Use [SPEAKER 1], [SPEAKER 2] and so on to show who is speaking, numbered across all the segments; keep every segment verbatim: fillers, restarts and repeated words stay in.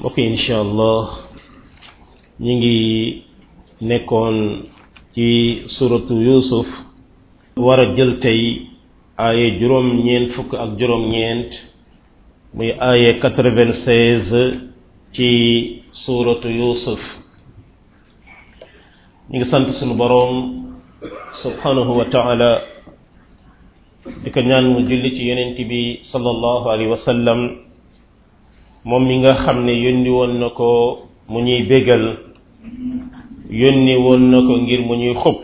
[SPEAKER 1] ok incha allah ñi ngi nekkoon ci suratu yusuf war a jël tey aaye juróom-ñeent fukk ak juróom-ñeent muy aaye quatre-vingt-seize ci suratu yusuf ñi ngi sant sunu boroom subhanahu wa taala di ko ñaan mu julli ci yonent bi sallallahu alayhi wa sallam moom mi nga xam ne yónni woon na ko mu ñuy bégal yónni woon na ko ngir mu ñuy xupp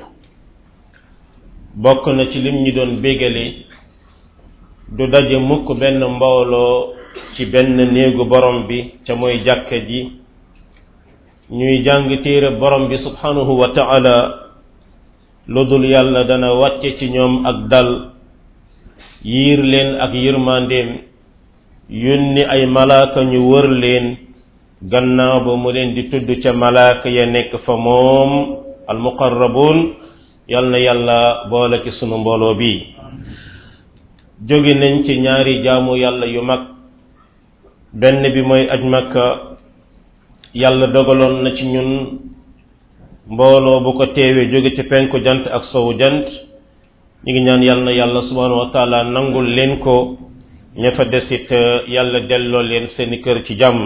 [SPEAKER 1] bokk na ci lim ñu doon bégale du daje mukk benn mbooloo ci benn néegu borom bi ca mooy jàkka ji ñuy jàng téere borom bi subhanahu wa ta'ala lu dul yàlla dana wàcce ci ñoom ak dal yiir leen ak yërmandeem yónni ay malaaka ñu wër leen gannaaw ba mu leen di tudd ca malaaka ya nekk fa moom almuqarrabuun yal na yàlla boole ci sunu mbooloo bi jóge nañ ci ñaari jaamu yàlla yu mag benn bi mooy aj Makka yàlla dogaloon na ci ñun mbooloo bu ko teewee jóge ci penku jant ak sowu jant ñu ngi ñaan yal na yàlla subhanahu wa taala nangul leen ko ña fa desit yàlla delloo leen seeni kër ci jàmm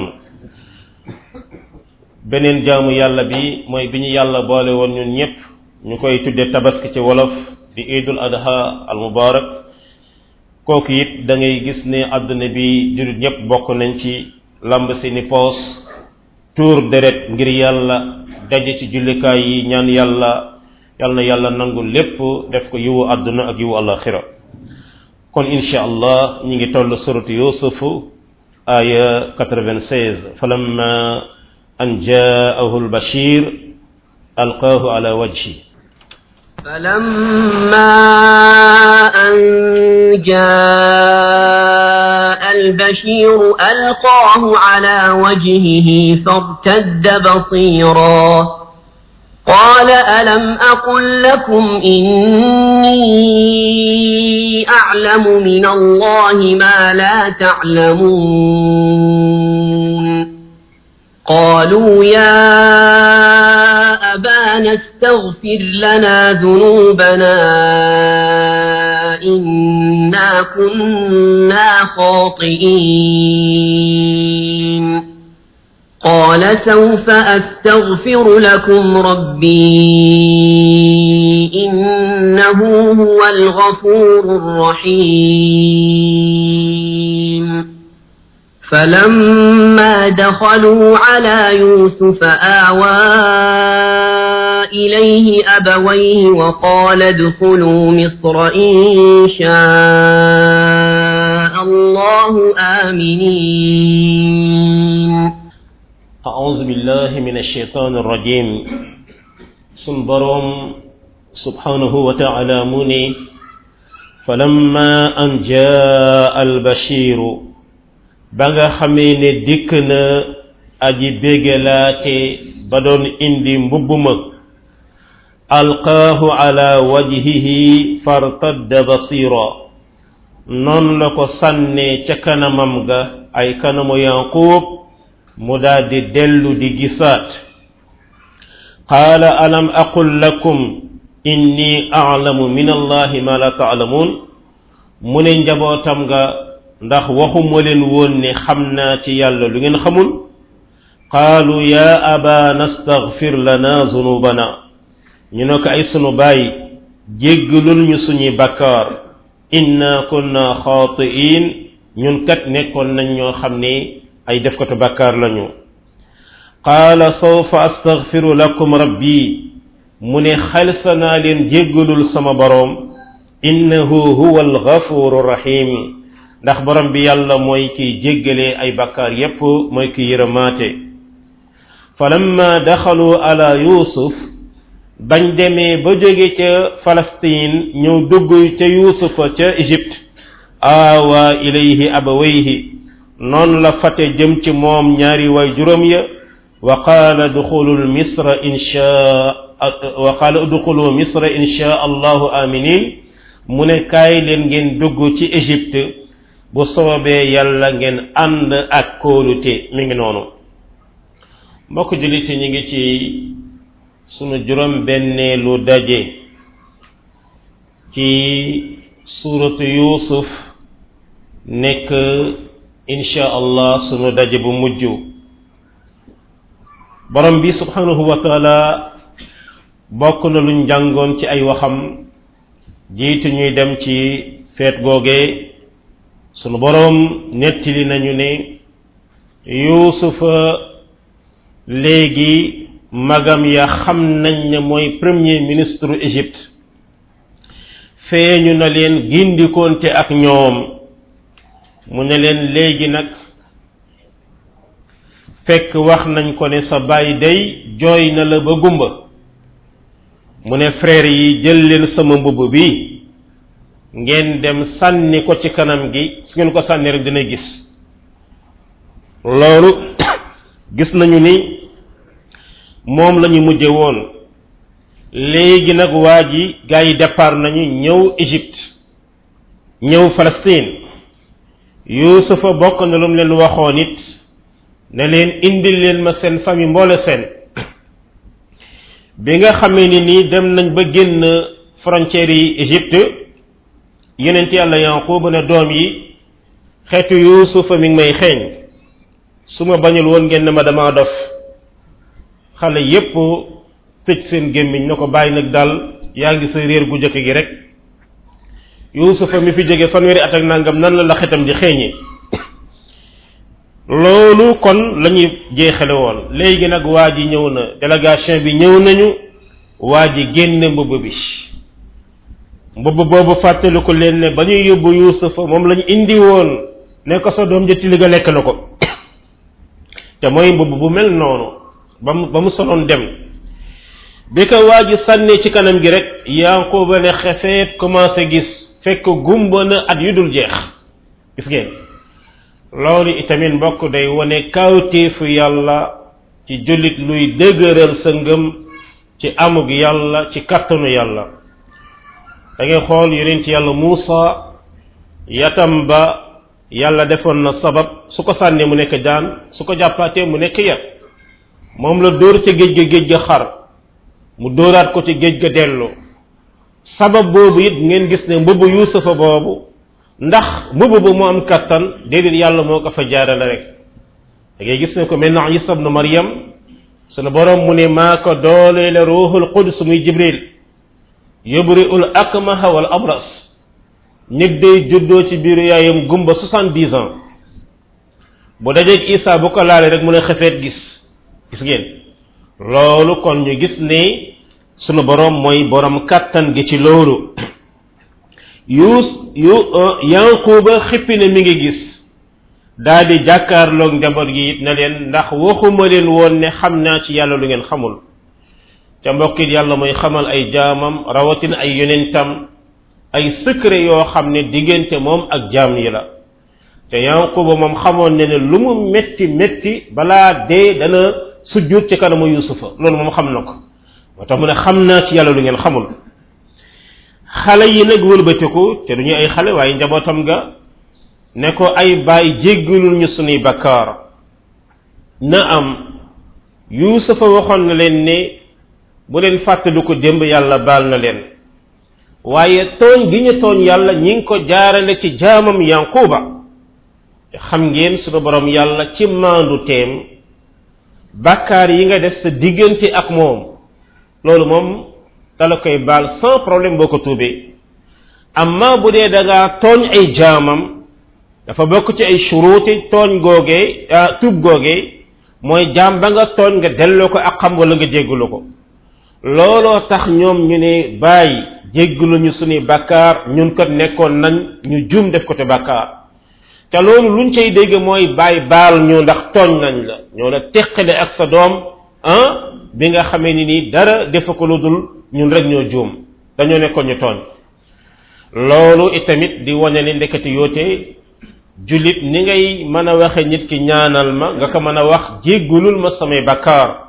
[SPEAKER 1] beneen jaamu yàlla bi mooy bi ñu yàlla boole woon ñun ñëpp ñu koy tudde tabaski ci wolof di idul adha al mubarak kooku it da ngay gis ne àdduna bi jullit ñëpp bokk nañ ci lamb seeni poos tuur deret ngir yàlla daje ci jullikaay yi ñaan yàlla yal na yàlla nangu lépp def ko yiwu àdduna ak yiwu alaxira kon insha allah ñi ngi toll suratu yusuf aya quatre-vingt-seize falamma an jaahu albashir alqaahu ala wajhi
[SPEAKER 2] فلما أن جاء البشير ألقاه على وجهه فارتد بصيرا قال ألم أقل لكم إني أعلم من الله ما لا تعلمون قالوا يا أبانا استغفر لنا ذنوبنا إنا كنا خاطئين قال سوف أستغفر لكم ربي إنه هو الغفور الرحيم فلما دخلوا على يوسف آوى إليه أبويه وقال ادخلوا مصر إن شاء الله آمنين
[SPEAKER 1] أعوذ بالله من الشيطان الرجيم سنبرم سبحانه وتعالى مني فلما أن جاء البشير بغا خمين ديكنا أجي بيغلاتي بدون إندي مبوما ألقاه على وجهه فارتد بصيرا نون لكو سنة چكنا ممغا أي كنمو ينقوب مداد دلو دي جسات قال ألم أقل لكم إني أعلم من الله ما لا تعلمون من njabootam nga ndax waxuma leen woon ne xam naa ci yàlla lu ngeen xamul qaalu ya abana astaghfir lana zunubana ñu ne ko ay sunu baay jéggalul ñu suñuy bakkaar inna kunna xaatiin ñun kat nekkoon nañ ñoo xam ne ay def ko te bakkaar lañu qaala sawfa astaghfiru lakum rabbi mu ne xalsa naa leen jéggalul sama boroom innahu huwa alghafuru rahim ndax borom bi yàlla mooy kiy jéggale ay bakkaar yépp mooy kiy yërëmaate falamma daxalu ala yusuf bañ demee ba jóge ca Palestine ñëw dugg ca yusufa ca Égypte aawa ilayhi abawayhi noonu la fate jëm ci moom ñaari way juróom ya wa qaala duxulul misra inshaa wa qaala duxulu misra inshaa allahu aminin mu ne kaay leen ngeen dugg ci Égypte bu soobee yàlla ngeen ànd ak kóolute mi ngi noonu mbokk jullit ñi ngi ci sunu juróom benneelu daje ci suuratu Yuusuf nekk insha allah sunu daje bu mujj borom bi subhanahu wa taala bokk na luñ jàngoon ci ay waxam jiitu ñuy dem ci feet googe sunu borom nettali nañu ne Yuusufa léegi magam ya xam nañ ne mooy premier ministre Égypte feeñu na leen gindikoonte ak ñoom mu ne leen léegi nag fekk wax nañ ko ne sa baay day jooy na la ba gumba mu ne frère yi jël leen sama mbubb bi ngeen dem sànni ko ci kanam gi su ngeen ko sànni rek dina gis loolu gis nañu ni moom lañu mujje woon léegi nag waa ji gaa yi départ nañu ñëw Égypte ñëw Palestine Yuusufa bokk na lu mu leen waxoon it ne leen indil leen ma seen famille mboole seen bi nga xamee ni nii dem nañ ba génn frontières yi Égypte yonent yàlla Yanqub ne doom yi xeetu Yuusufa mi ngi may xeeñ su ma bañul woon ngeen ne ma dama dof xale yépp tëj seen gémmiñ na ko bàyyi nag daal yaa ngi sa réer gu jëkk gi rek Yuusufa mi fi jóge fanweeri at ak nangam nan la la xetam di xeeñee loolu kon la ñuy jeexale woon léegi nag waa ji ñëw na délégation bi ñëw nañu waa ji génne mbubb bi mbubb boobu fàttaliku leen ne ba ñuy yóbbu Yuusufa moom lañu indi woon ne ko sa doom jëtti li nga lekk na ko te mooy mbubb bu mel noonu ba mu ba mu soloon dem bi ko waa ji sànnee ci kanam gi rek Yanquba ne xefeet commencé gis fekk gumba na at yu dul jeex gis ngeen loolu itamit mbokk day wone kawteefu yàlla ci jullit luy dëgëral sa ngëm ci amug yàlla ci kattanu yàlla da ngay xool yonent yàlla Muusa yatam ba yàlla defoon na sabab su ko sànnee mu nekk jaan su ko jàppaatee mu nekk yat moom la dóor ca géej ga géej ga xar mu dóoraat ko ci géej ga dellu sabab boobu it ngeen gis ne mbubbu Yuusufa boobu ndax mbubbu bu mu am kattan déedéet yàlla moo ko fa jaarale rek da ngay gis ne ko mel na Isa ibn Maryam sunu borom mu ne maa ko dooleele ruuxul qudus muy Jibril yubri'ul akmaha wal abras nit day juddoo ci biiru yaayam gumba soixante-dix ans bu dajeeg Isa bu ko laalee rek mu ne xefeet gis gis ngeen loolu kon ñu gis ne sunu borom mooy borom kàttan gi ci loolu yuus yu Yanquba xippi ne mi ngi gis daal di jàkkaarloog njaboot gi it na leen ndax waxuma leen woon ne xam naa ci yàlla lu ngeen xamul te mbokkit yàlla mooy xamal ay jaamam rawatina ay yonentam ay secret yoo xam ne diggante moom ak jaam yi la te Yanquba moom xamoon ne ne lu mu metti metti balaa dee dana sujjuut ci kanamu Yuusufa loolu moom xam na ko moo tax mu ne xam naa ci yàlla lu ngeen xamul xale yi nag wëlbatiku te duñu ay xale waaye njabootam ga ne ko ay baay jéggalul ñu sunuy bakkaar na am Yuusufa waxoon na leen ne bu leen fàttali ko démb yàlla baal na leen waaye tooñ gi ñu tooñ yàlla ñi ngi ko jaarale ci jaamam Yanquba te xam ngeen sunu borom yàlla ci maandu teem bàkkaar yi nga def sa diggante ak moom loolu moom dala koy baal sans problème boo ko tuubee amma bu dee da ngaa tooñ ay jaamam dafa bokk ci ay shuruuti tooñ googee tuub googee mooy jaam ba nga tooñ nga delloo ko ak xam wala nga jéggalu ko looloo tax ñoom ñu ne bàyyi jéggalu ñu suñuy bàkkaar ñun kat nekkoon nañ ñu juum def ko te bàkkaar te loolu luñ cay dégg mooy bàyyi baal ñu ndax tooñ nañ la ñoo la teqale ak sa doom ah bi nga xamee ni nii dara defa ko lu dul ñun rek ñoo juum dañoo nekkoon ñu tooñ loolu itamit di wane ni ndekati yoote jullit ni ngay mën a waxe nit ki ñaanal ma nga ko mën a wax jéggalul ma samay bakkaar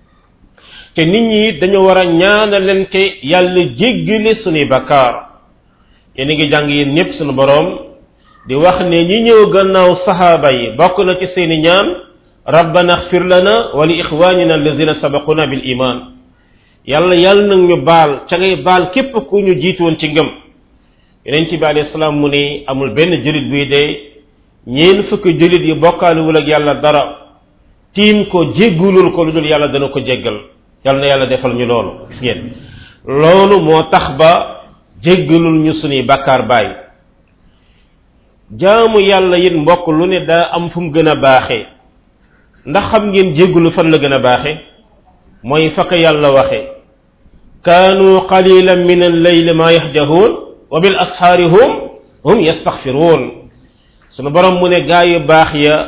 [SPEAKER 1] te nit ñi dañoo war a ñaanalante yàlla jéggale suñuy bakkaar yéen a ngi jàng yéen ñëpp suñu boroom di wax ne ñi ñëw gannaaw saxaaba yi bokk na ci seeni ñaan rabbana ighfir lana wa li ikhwanina allazina sabaquna bil iman yàlla yàlla nag ñu baal ca ngay baal képp ku ñu jiitu woon ci ngëm yonent bi alayhi salaam mu ne amul benn jullit buy dee ñeen fukki jullit yi bokkaaluwul ak yàlla dara tiim ko jéggulul ko lu dul yàlla dana ko jéggal yàlla na yàlla defal ñu loolu gis ngeen loolu moo tax ba jéggalul ñu suñuy bàkkaar baay jaamu yàlla it mbokk lu ne daa am fu mu gën a baaxee ndax xam ngeen jéggulu fan la gën a baaxe mooy fa ko yàlla waxe kaanu qalilan min al-layli ma yahjahuun wa bil ashaari hum hum yastaghfiruun sunu borom mu ne gaa yu baax ya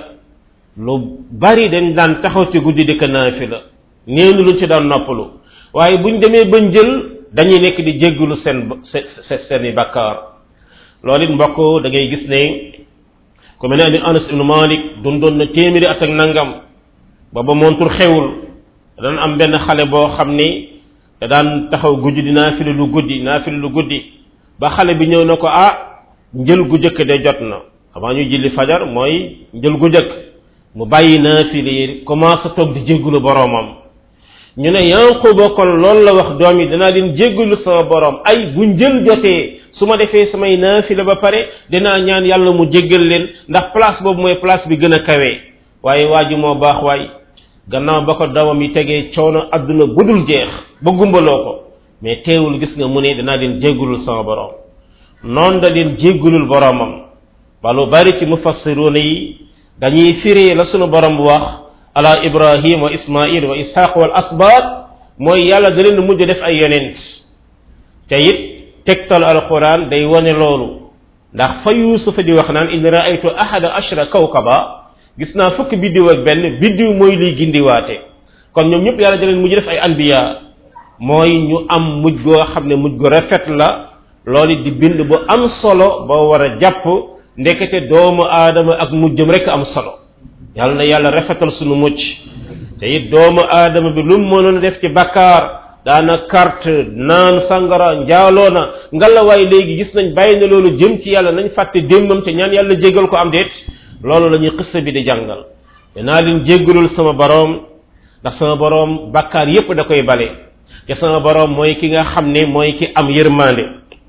[SPEAKER 1] lu bari dañ daan taxaw ci guddi di ko naafila neenu lu ci daan noppalu waaye buñ demee ba njël dañuy nekk di jéggulu seen seeni bakkaar loolu it mbokk da ngay gis ne ku mel ne Anas ibn Malik dundoon na téeméeri at ak nangam booba montur xewul daan am benn xale boo xam ni da daan taxaw guddi di naafila lu guddi naafila lu guddi ba xale bi ñëw na ko ah njël gu jëkk de jot na avant ñu julli fajar mooy njël gu jëkk mu bàyyi naafila yi commencé toog di jéggulu boroomam ñu ne Yanquba kon loolu la wax doom yi danaa leen jéggulu sama boroom ay bu njël jotee su ma defee samay naafila ba pare dinaa ñaan yàlla mu jéggal leen ndax place boobu mooy place bi gën a kawee waaye waa ji moo baax waay gannaaw ba ko doomam yi tegee coono adduna budul jeex ba gumbaloo ko mais teewul gis nga mu ne danaa leen jéggulul sama boroom noonu da leen jéggulul boroomam ba lu bari ci mufassiruuna yi dañuy firee la sunu borom bu wax ala ibrahim wa ismail wa ishaq wal asbaat mooy yàlla da leen mujj def ay yonent te it tegtal alquran day wone loolu ndax fa yuusufa di wax naan inni raaytu ahada ashra kawkaba gis naa fukki biddiw ak benn biddiw mooy liy gindiwaate kon ñoom ñëpp yàlla da leen mujj def ay anbiya mooy ñu am mujj goo xam ne mujj gu rafet la loolu di bind bu am solo boo war a jàpp ndekete doomu aadama ak mujjam rek am solo yàlla na yàlla rafetal sunu mucc te it doomu aadama bi lu mu mënoon def ci bakkaar daana carte naan sangara njaaloo na ngalawaay léegi gis nañ bàyyi na loolu jëm ci yàlla nañ fàtte démbam te ñaan yàlla jéggal ko am déet loolu la ñuy xissa bi di jàngal danaa leen jéggalul sama boroom ndax sama boroom bakkaar yépp da koy bale te sama boroom mooy ki nga xam ne mooy ki am yërmande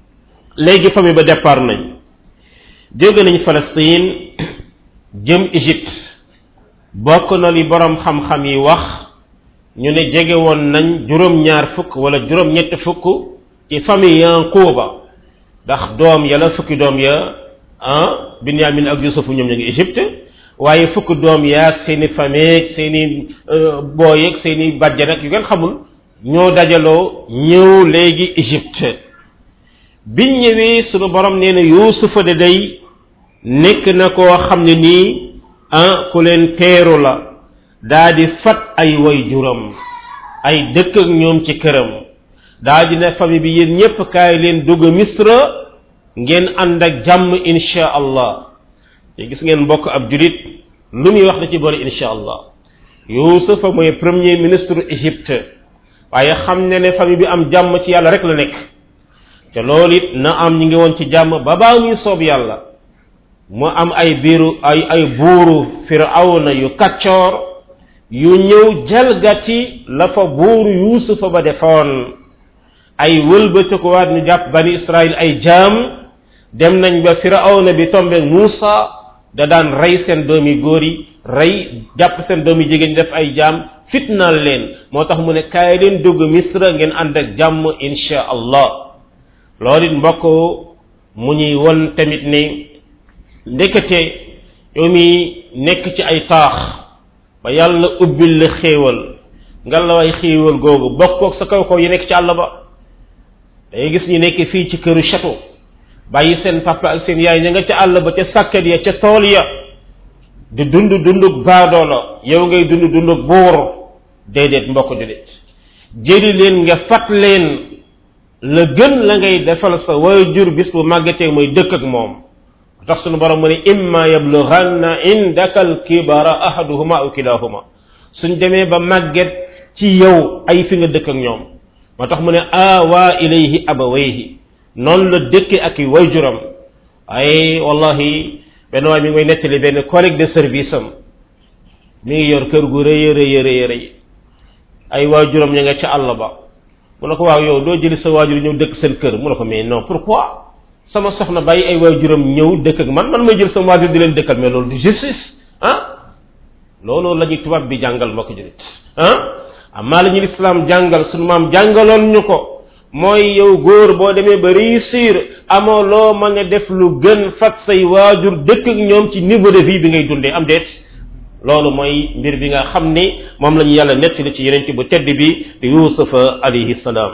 [SPEAKER 1] léegi famille ba départ nañ jóge nañ Palestine jëm Égypte bokk na li boroom xam-xam yi wax ñu ne jege woon nañ juróom-ñaar fukk wala juróom-ñett fukk ci famille Yanquba ndax doom ya la fukki doom ya ah Binyamin ak Yusufu ñoom ñu ngi Égypte waaye fukk doom yaag seeni famille seeni booy ak seeni bàjjan ak yu ngeen xamul ñoo dajaloo ñëw léegi Égypte biñ ñëwee sunu borom nee na Yuusufa de day nekk na koo xam ne nii ah ku leen teeru la daa di fat ay way juram ay dëkk ak ñoom ci këram daa di ne famille bi yéen ñépp kaay leen dugg Misra ngeen ànd ak jàmm insha allah te gis ngeen mbokk ab julit lu muy wax da ci boole insha allah Yuusufa mooy premier ministre Égypte waaye xam ne ne famille bi am jàmm ci yàlla rek la nekk te loolu it na am ñi ngi woon ci jàmm ba baa muy soob yàlla mu am ay biiru ay ay buuru firawna yu kaccoor yu ñëw jalgati la fa buuru Yuusufa ba defoon ay wëlbati ko waat ñu jàpp bani Israël ay jaam dem nañ ba firawna bi tombe Muusa da daan rey seen doomi góor yi rey jàpp seen doomi jigéen def ay jaam fitnaal leen moo tax mu ne kaay leen dugg Misra ngeen ànd ak jàmm insha allah loolu it mbokk mu ñuy won tamit ne ndekete yow mi nekk ci ay taax ba yàlla ubbil la xéewal nga la way xéewal googu bokkook sa kaw kaw yi nekk ci àll ba dangay gis ñu nekk fii ci këru château bàyyi seen papa ak seen yaay ña nga ca àll ba ca sàkkat ya ca tool ya di dund dundug baadoo la yow ngay dund dundug buur déedéet mbokk déedéet jëli leen nga fat leen la gën la ngay defal sa waajur bis bu màggatee mooy dëkk ak moom tax sunu borom mu ne imma yablughanna indaka alkibara ahaduhuma aw kilahuma suñ demee ba màgget ci yow ay fi nga dëkk ak ñoom moo tax mu ne awa ilayhi abawayhi noonu la dëkke ak i waajuram ay wallahi benn waay mi ngi may nettali benn collègue de service am mi ngi yor kër gu rëy rëy rëy rëy ay waajuram ña nga ca àll ba mu ne ko waaw yow doo jëli sa waajur ñëw dëkk seen kër mu ne ko mais non pourquoi sama soxna bàyyi ay waajuram ñëw dëkk ak man man may jël sama waajur di leen dëkkal mais loolu du justice ah loolu la ñu tubaab bi jàngal mbokk julit ah amaa la ñu lislaam jàngal sunu maam jàngaloon ñu ko mooy yow góor boo demee ba réussir amoo loo mën a def lu gën fat say waajur dëkk ak ñoom ci niveau de vie bi ngay dundee am déet loolu mooy mbir bi nga xam ni moom la ñu yàlla nettali ci yeneen bu tedd bi di yuusufa alayhi salaam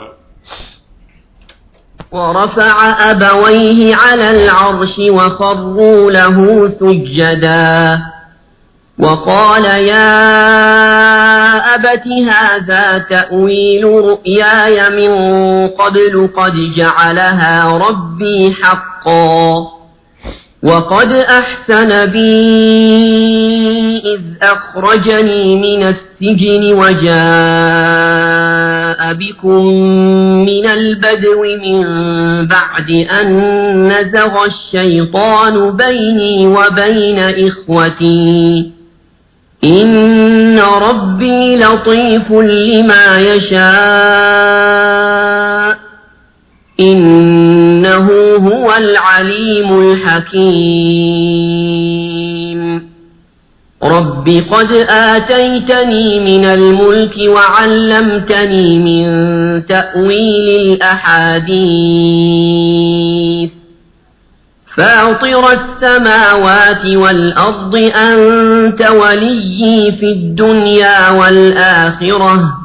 [SPEAKER 2] ورفع أبويه على العرش وخروا له سجدا وقال يا أبت هذا تأويل رؤياي من قبل قد جعلها ربي حقا وقد أحسن بي إذ أخرجني من السجن وجاء بكم من البدو من بعد أن نزغ الشيطان بيني وبين إخوتي إن ربي لطيف لما يشاء إنه هو العليم الحكيم رب قد آتيتني من الملك وعلمتني من تأويل الأحاديث فاطر السماوات والأرض أنت وليي في الدنيا والآخرة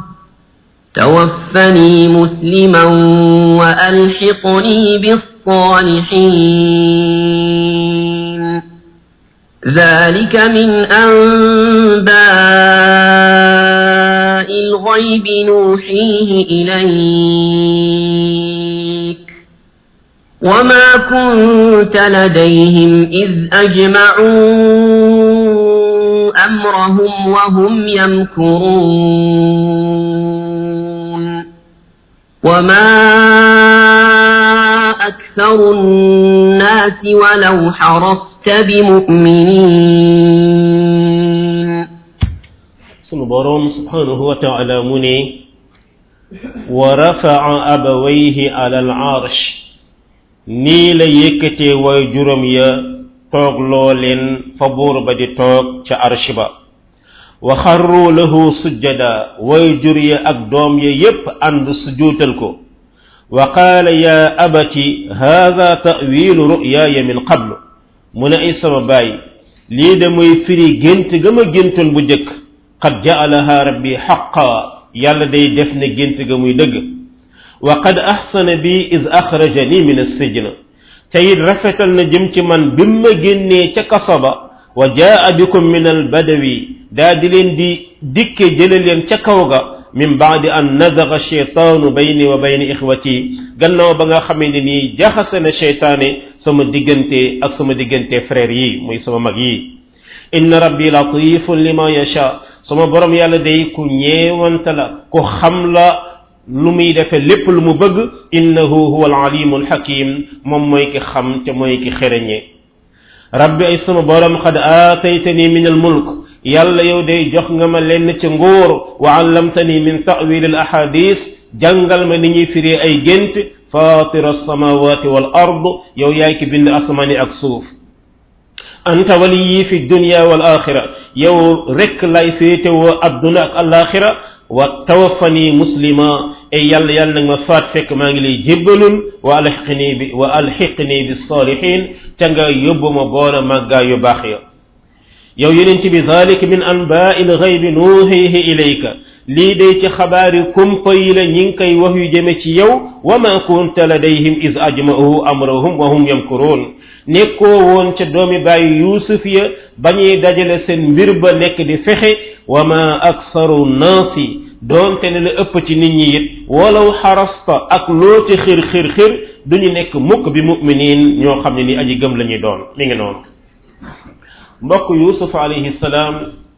[SPEAKER 2] توفني مسلما وألحقني بالصالحين ذلك من أنباء الغيب نوحيه إليك وما كنت لديهم إذ أجمعوا أمرهم وهم يمكرون وما أكثر الناس ولو حرصت بمؤمنين
[SPEAKER 1] سنبرم سبحانه وتعالى مني ورفع أبويه على العرش نيل يكتي ويجرم يا توغ لولين فبور بدي توغ ca arsh ba wa kharru lahu sujada wayjur ya ak doom ya yépp ànd sujuutal ko wa qaala ya abati hadha ta'wilu ru'yaya min qablu mu ne ay sama baay lii de muy firi gént ga ma géntoon bu jëkk qad ja'alaha rabbi haqqan yàlla day def ne gént ga muy dëgg wa qad ahsana bi iz akhrajani min as-sijn te it rafetal na jëm ci man bi ma génnee ca kasaba wa jaa bikum min al-badawi daa di leen di dikke jële leen ca kaw ga min baadi an nazaga shaytaanu bayni wa bayni ixwati gannaaw ba nga xamee ne nii jaxase na shaytaane sama diggante ak sama diggante frère yi muy sama mag yi inna rabbi latifun lima yasha sama borom yàlla day ku ñeewanta la ku xam la lu muy defe lépp lu mu bëgg innahu huwa al-alimu al-hakim moom mooy ki xam te mooy ki xereñe rabbi ay sama borom qad aataytani min al-mulk yàlla yow day jox nga ma lenn ci nguur wa allamtani min ta'wil al-ahadith jàngal ma ni ñuy firee ay gént fatir as-samawati wal ard yow yaay ki bind asamaani ak suuf anta waliyyi fi dunya wal akhirah yow rek lay féetewoo adduna ak al-akhirah wa tawaffani muslima ay yàlla yàlla nag ma faat fekk maa ngi lay jébbalul wa alhiqni bi wa alhiqni bis salihin te nga yóbbu ma boole màggaa yu baax ya yow yonent bi zalika min anba'il ghaybi nuhihi ilayka lii day ci xabaari kumpa yi la ñi ngi koy wax yu jëme ci yow wa ma kunta ladayhim iz ajma'u amrahum wa hum yamkurun nekkoo woon ca doomi bàyyi yuusuf ya bañuy dajale seen mbir ba nekk di fexe wa ma aksaru naasi doonte ne la ëpp ci nit ñi it walaw xarasta ak loo ci xir xir xir duñu nekk mukk bi muminin ñoo xam ne ni aji gëm la ñuy doon mi ngi noonu mbokk yusuf alayhi salaam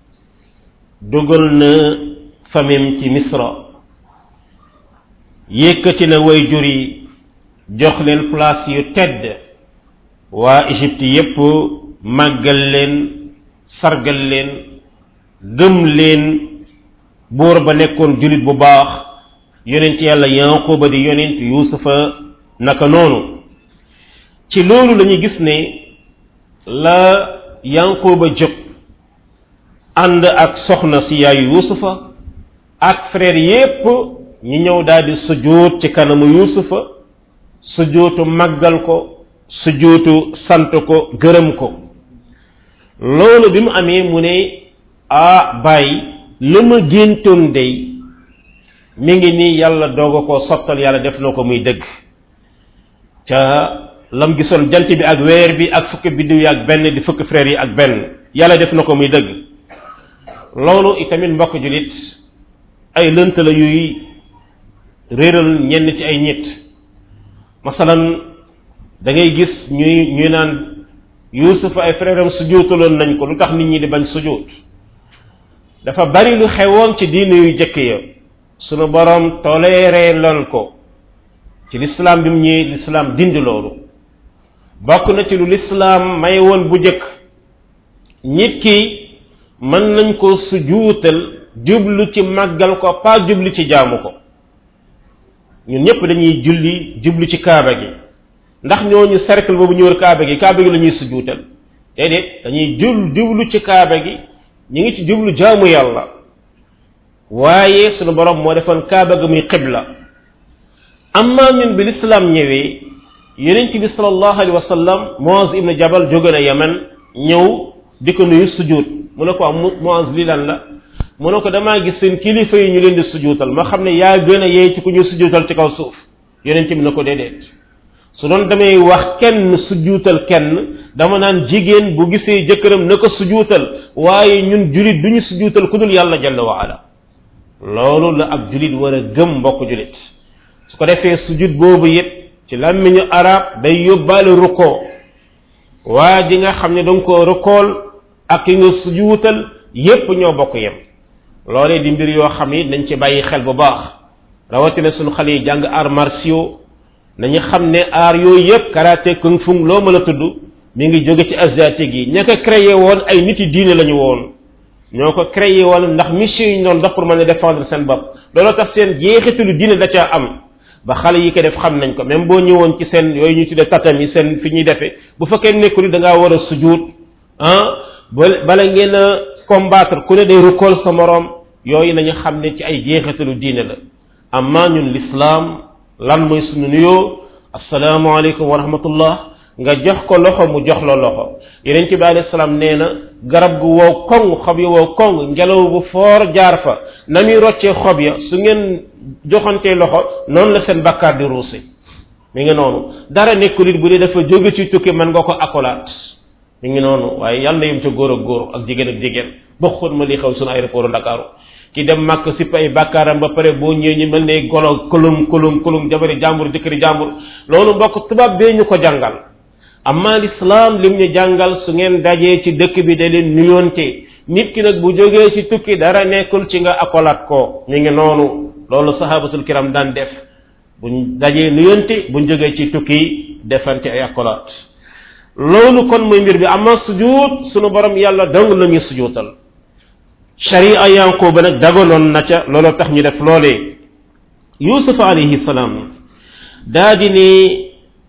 [SPEAKER 1] dugal na famim ci misra yëkkati na way jur yi jox leen place yu tedd waa Égypte yépp màggal leen sargal leen gëm leen buur ba nekkoon julit bu baax yonent yàlla Yanquba di yonent Yuusufa naka noonu ci loolu lañuy gis ne la Yanquba jóg ànd ak soxna si yaayu Yuusufa ak frère yépp ñi ñëw daldi sujjóot ci kanamu Yuusufa sujjóotu màggal ko sujjóotu sant ko gërëm ko loolu bi mu amee mu ne ah bàyyi la ma géntoon dey mi ngi nii yàlla doog ko sottal yàlla def na ko muy dëgg ca lam gisoon jant bi ak weer bi ak fukki biddiw yi ak benn di fukki frère yi ak benn yàlla def na ko muy dëgg loolu itamit mbokk julit ay lënt la yuy réeral ñenn ci ay nit masalan da ngay gis ñuy ñuy naan Yuusuf ay frère am sujjóotaloon nañ ko lu tax nit ñi di bañ sujjóot dafa bari lu xewoon ci diine yu jëkk ya sunu borom toléré loon ko ci lislaam bi mu ñëwee lislaam dindi loolu bokk na ci lu lislaam may woon bu jëkk nit ki mën nañ ko sujjóotal jublu ci màggal ko pas jublu ci jaamu ko ñun ñëpp dañuy julli jublu ci kaaba gi ndax ñooñu cercle boobu ñu wër kaaba gi kaaba gi la ñuy sujjuutal déedéet dañuy jul jublu ci kaaba gi ñu ngi ci jublu jaamu yàlla waaye sunu borom moo defoon kaaba gi muy qibla amma ñun bi lislaam ñëwee yonent bi sallallahu alayhi wa sallam Muaz ibn Jabal jóge na Yaman ñëw di ko nuyu sujjuut mu ne ko am Muaz lii lan la mu ne ko damaa gis seen kilifa yi ñu leen di sujjuutal ma xam ne yaa gën a yey ci ku ñu sujjuutal ci kaw suuf yonent bi ne ko déedéet su doon damay wax kenn sujjuutal kenn dama naan jigéen bu gisee jëkkëram na ko sujjuutal waaye ñun julit duñu sujjuutal ku dul yàlla jalla wa ala loolu la ab julit war a gëm mbokk julit su ko defee sujud boobu it ci làmmiñu arab day yóbbaale rukkoo waa ji nga xam ne danga ko rukkool ak ki nga sujjuutal yépp ñoo bokk yem loolee di mbir yoo xam ni dañ ci bàyyi xel bu baax rawatina suñu xale yi jàng arts martiaux nañu xam ne aar yooyu yëpp karaté kung fu loo mën a tudd mi ngi jóge ci asiatique yi ña ko créé woon ay nit yi diine lañu woon ñoo ko créé woon ndax mission yi ñu doon dox pour mën a défendre seen bopp looloo tax seen jeexitalu diine da caa am ba xale yi ko def xam nañ ko même boo ñëwoon ci seen yooyu ñu tuddee tatami seen fi ñuy defee bu fekkee nekkul da ngaa war a sujuut ah bala ngeen a combattre ku ne day rukkool sa moroom yooyu nañu xam ne ci ay jeexitalu diine la amma ñun l'islam lan mooy sunu nuyoo asalaamaaleykum wa rahmatullah nga jox ko loxo mu jox la loxo yonent bi alayhi salaam nee na garab gu wow koŋ xob ya wow koŋ ngelaw bu foor jaar fa na muy roccee xob ya su ngeen joxantee loxo noonu la seen bakkaar di ruuse mi ngi noonu dara nekkul it bu dee dafa jóge ci tukki mën nga ko akolaat mi ngi noonu waaye yàlla yëm ca góor ak góor ak jigéen ak jigéen bokkut ma li xew sunu aéroport Ndakaaru ki dem màkk sipp ay bàkkaaram ba pare boo ñëwee ñu mel ne golo kulum kulum kulum jabari jàmbur jëkkëri jàmbur loolu mbokk tubaab bee ñu ko jàngal amma l'islam lim ñu jàngal su ngeen dajee ci dëkk bi da leen nuyoonte nit ki nag bu jógee ci tukki dara nekkul ci nga akolaat ko mi ngi noonu loolu sahabatul kiram daan def buñ dajee nuyoonte buñ jógee ci tukki defante ay akolaat loolu kon mooy mbir bi amma sujud sunu borom yàlla dong la ñuy sujuutal sharia Yanquba nag dagaloon na ca looloo tax ñu def loolee Yusuf alayhi salaam daa di ne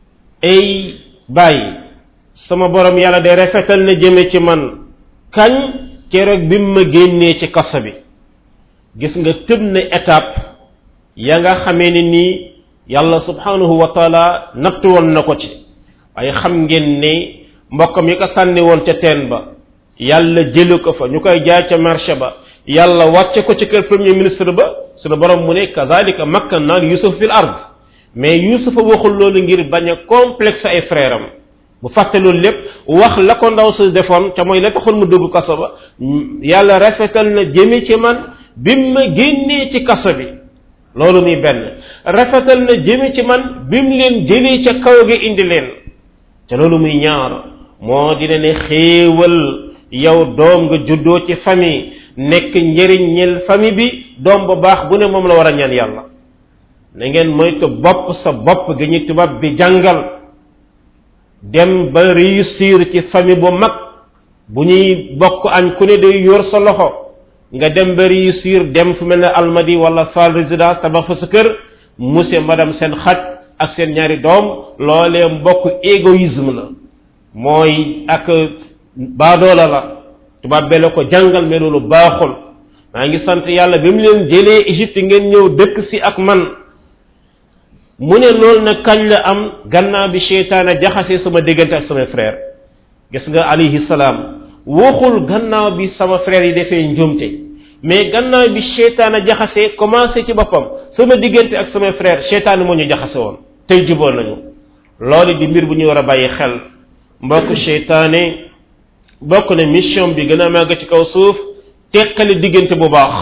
[SPEAKER 1] ay bàyyi sama borom yàlla day rafetal na jëme ci man kañ keroog bi mu ma génnee ci kaso bi gis nga tëb na étape ya nga xamee ne nii yàlla subhanahu wa taala nattu woon na ko ci waaye xam ngeen ne mbokkam yi ko sànni woon ca teen ba yàlla jële ko fa ñu koy jaay ca marché ba yàlla wàcce ko ci kër premier ministre ba sunu borom mu ne kazalika makkanna li Yusuf fil ard mais Yusuf waxul loolu ngir bañ a complexe ay frère am bu fàtte loolu lépp wax la ko ndaw su defoon ca mooy la taxoon mu dugg kaso ba yàlla rafetal na jëme ci man bi mu ma génnee ci kaso bi loolu muy benn rafetal na jëme ci man bi mu leen jëlee ca kaw gi indi leen ca loolu muy ñaar moo dina ne xéewal yow doom nga juddoo ci famille nekk njëriñ ñel famille bi doom bu baax bu ne moom la war a ñaan yàlla na ngeen moytu bopp sa bopp gi ñu tubaab bi jàngal dem ba réussir ci famille bu mag bu ñuy bokk añ ku ne day yor sa loxo nga dem ba réussir dem fu mel ne Almadi wala Fall résidence tabax fa sa kër monsieur madame seen xaj ak seen ñaari doom loolee mbokk égoïsme la mooy ak baadoola la tubaab be la ko jàngal mais loolu baaxul maa ngi sant yàlla bi mu leen jëlee Égypte ngeen ñëw dëkk si ak man mu ne loolu nag kañ la am gannaaw bi seytaane jaxasee sama diggante ak sama frère gis nga alayhi salaam waxul gannaaw bi sama frère yi defee njuumte mais gannaaw bi seytaane jaxasee commencé ci boppam sama diggante ak sama frère seytaane moo ñu jaxase woon tey juboo nañu loolu di mbir bu ñu war a bàyyi xel mbokk seytaane bokk na mission bi gën a màgg ci kaw suuf teqali diggante bu baax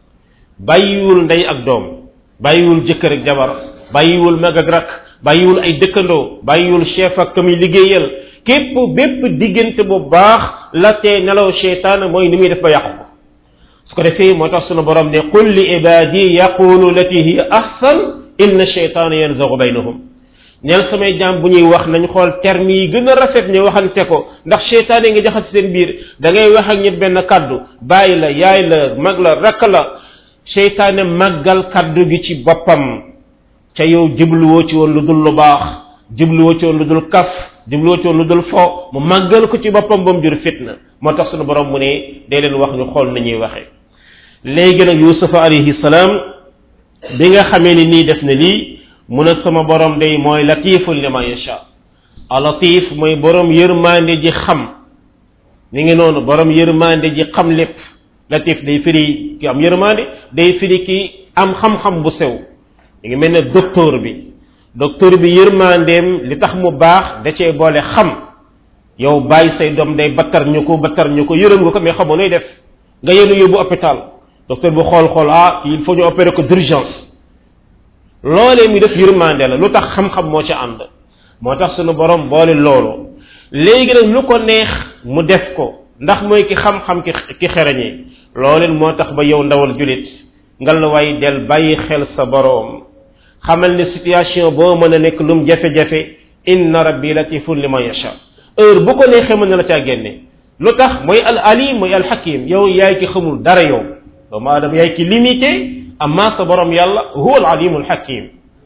[SPEAKER 1] bàyyiwul ndey ak doom bàyyiwul jëkkër ak jabar bàyyiwul mag ak rak bàyyiwul ay dëkkandoo bàyyiwul chef ak ka muy liggéeyal képp bépp diggante bu baax la tee nelaw seytaan mooy ni muy def ba yàqu ko su ko defee moo tax sunu borom ne qul li ibadi yaqulu lati hiya ahsan inna sheytaana yanzagu baynahum neel samay jaam bu ñuy wax nañ xool termes yi gën a rafet ñu waxante ko ndax seytaane nga jaxas seen biir da ngay wax ak nit benn kaddu bàyyi la yaay la mag la rakk la seytaane màggal kaddu gi ci boppam ca yow jubluwoo ci woon lu dul lu baax jubluwoo ci woon lu dul kaf jubluwoo ci woon lu dul fo mu màggal ko ci boppam ba mu jur fitna moo tax sunu borom mu ne day leen wax ñu xool na ñuy waxee léegi nag yusufa alayhi salaam bi nga xamee ni nii def na lii mu ne sama borom day mooy latifun lima yasha a latif mooy borom yërmande ji xam ni ngi noonu borom yërmande ji xam lépp latif day firi ki am yërmande day firi ki am xam-xam bu sew mi ngi mel ne docteur bi docteur bi yërmandeem li tax mu baax da cee boole xam yow bàyyi say doom day battar ñu ko battar ñu ko yërëm nga ko mais xamoo nooy def nga yéenu yóbbu hôpital docteur bu xool xool ah il faut ñu opérer ko d'urgence loolee muy def yërmande la lu tax xam-xam moo ci ànd moo tax sunu borom boole loolu léegi nag lu ko neex mu def ko ndax mooy ki xam-xam ki ki xereñee looleen moo tax ba yow ndawal julit ngal la waay del bàyyi xel sa borom xamal ne situation boo mën a nekk lum jafe-jafe inna rabbi latifun liman yasha heure bu ko neexee mën na la caa génne lu tax mooy al alim mooy al hakim yow yaay ki xamul dara yow doomu aadama yaay ki limité amma sa borom yàlla huwa al alimul hakim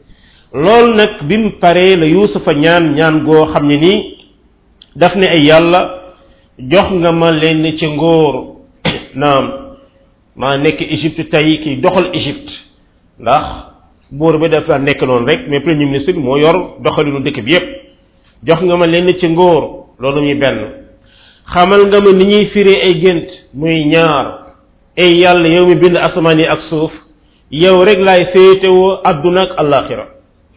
[SPEAKER 1] loolu nag bi mu paree la yuusufa ñaan ñaan goo xam ne nii daf ne ay yàlla jox nga ma leen ci ngóor naam maa nekk Égypte tey kii doxal Égypte ndax buur bi dafa nekk noonu rek mais premier ministre bi moo yor doxalinu dëkk bi yépp jox nga ma leen ci ngóor loolu muy benn xamal nga ma ni ñuy firee ay gént muy ñaar ay yàlla yow mi bind asamaan yi ak suuf yow rek laay féetewoo adduna ak alaxira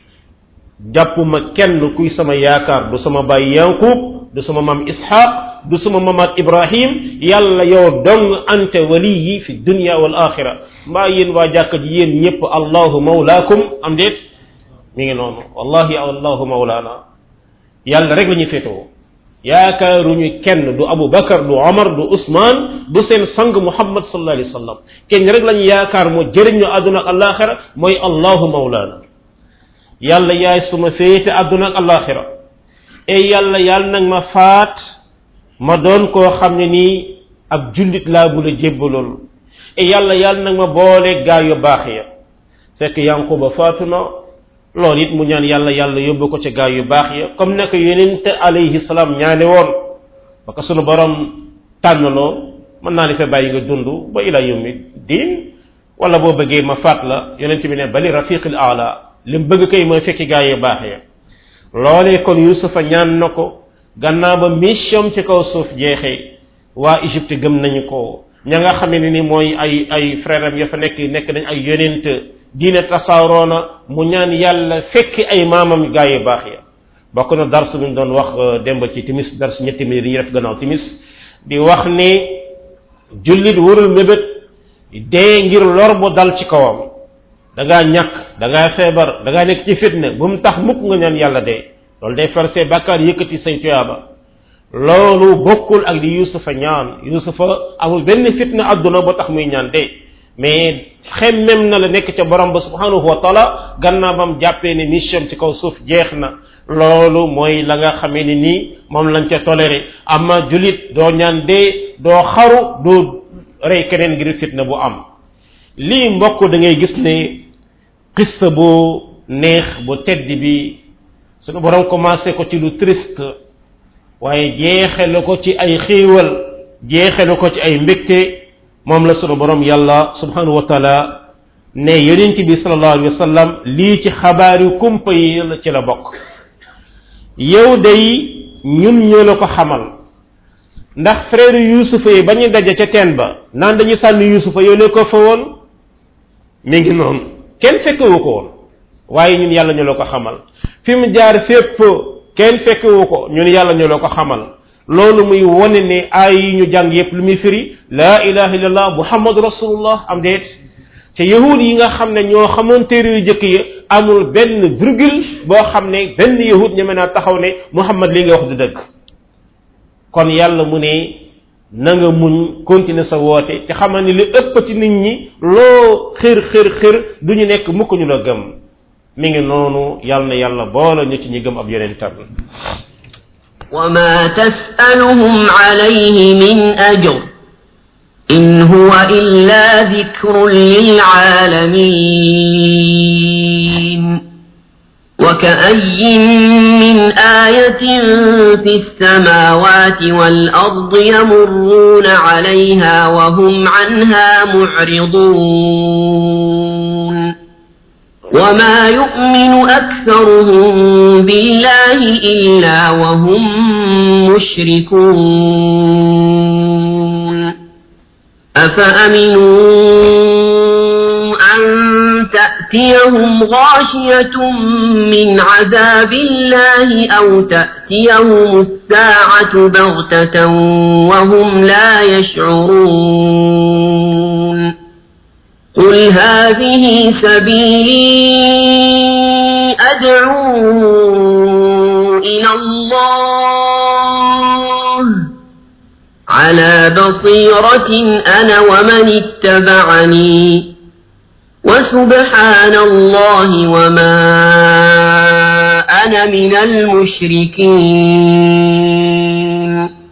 [SPEAKER 1] jàppuma kenn kuy sama yaakaar du sama baay Yanqub du sama maam Ishaq du sama mamaat Ibrahim yàlla yow dong ante waliyi fi dunya wal axira mbaa yéen waa jàkka ji yéen ñëpp allahu mawlaakum am déet mi ngi noonu wallahi allahu mawlaana yàlla rek la ñuy féetewoo yaakaaruñu kenn du Abu Bakar du Omar du Ousmane du seen sang Muhammad sallallahu alayhi wa sallam kenn rek lañu yaakaar moo jëriñ ñu àdduna ak alaxira mooy allahu mawlaana yàlla yaay suma féete àdduna ak alaxira e yàlla yàlla nag ma faat ma doon koo xam ne nii ab jullit laa bu la jébbalool e yàlla yàlla nag ma boole gaa yu baax ya fekk Yanquba faatu na loolu it mu ñaan yàlla yàlla yóbbu ko ci gaa yu baax ya comme nag yonent alayhi salaam ñaane woon ba ko sunu borom tànnaloo mën naa li fa bàyyi nga dund ba ila yawmi diin wala boo bëggee ma faat la yonent bi ne bali rafiqil aala li mu bëgg kay mooy fekki gaa yu baax ya loolee kon Yusufa ñaan na ko gannaaw ba mission ci kaw suuf jeexee waa Égypte gëm nañu ko ña nga xam ne ni mooy ay ay frère am ya fa nekk nekk nañ ay yonent diine tasaaroona mu ñaan yàlla fekki ay maamam gaa yu baax ya bokk na dars bi ñu doon wax démb ci timis dars ñetti minutes yi ñu def gannaaw timis di wax ne jullit warul mébét dee ngir lor bu dal ci kawam da ngaa ñàkk da ngaa feebar da ngaa nekk ci fitna bu mu tax mukk nga ñaan yàlla dee loolu day far say bàkkaar yëkkati say tuyaaba loolu bokkul ak li Yusufa ñaan Yusufa amul benn fitna adduna ba tax muy ñaan dee mais xemmem na la nekk ca borom ba subhanahu wa taala gannaaw bam jàppee ne mission ci kaw suuf jeex na loolu mooy la nga xamee ni nii moom lañ ca toléré amma julit doo ñaan dee doo xaru doo rey keneen ngir fitna bu am lii mbokk da ngay gis ne qissa bu neex bu tedd bi sunu borom commencé ko ci lu triste waaye jeexale ko ci ay xéewal jeexale ko ci ay mbégte moom la sunu borom yàlla subhanahu wa taala ne yonent bi sallallahu alayhi wa sallam lii ci xabaari kumpa yi la ci la bokk yow day ñun ñoo la ko xamal ndax frère yusufa yi ba ñu daje ca teen ba naan dañu sànni yusufa yow ne ko fa woon mi ngi noonu kenn fekkewu ko woon waaye ñun yàlla ñu la ko xamal fi mu jaar fépp kenn fekkewu ko ñun yàlla ñu la ko xamal loolu muy wone ne ay yi ñu jàng yépp lu muy firi laa ilaha illallah muhammadu rasulullah am déet te yahud yi nga xam ne ñoo xamoon téere yu jëkk yi amul benn virgule boo xam ne benn yahud ñeme naa taxaw ne muhammad li nga wax du dëgg kon yàlla mu ne na nga muñ continuer sa woote te xamal ni li ëpp ci nit ñi loo xër xër xër du ñu nekk mukk ñu la gëm mi ngi noonu yàlla na yàlla boole ñu ci ñi gëm ab yonentam
[SPEAKER 2] وما تسألهم عليه من أجر إن هو إلا ذكر للعالمين وكأي من آية في السماوات والأرض يمرون عليها وهم عنها معرضون وما يؤمن أكثرهم بالله إلا وهم مشركون أفأمنوا أن تأتيهم غاشية من عذاب الله أو تأتيهم الساعة بغتة وهم لا يشعرون قل هذه سبيلي أدعو إلى الله على بصيرة أنا ومن اتبعني وسبحان الله وما أنا من المشركين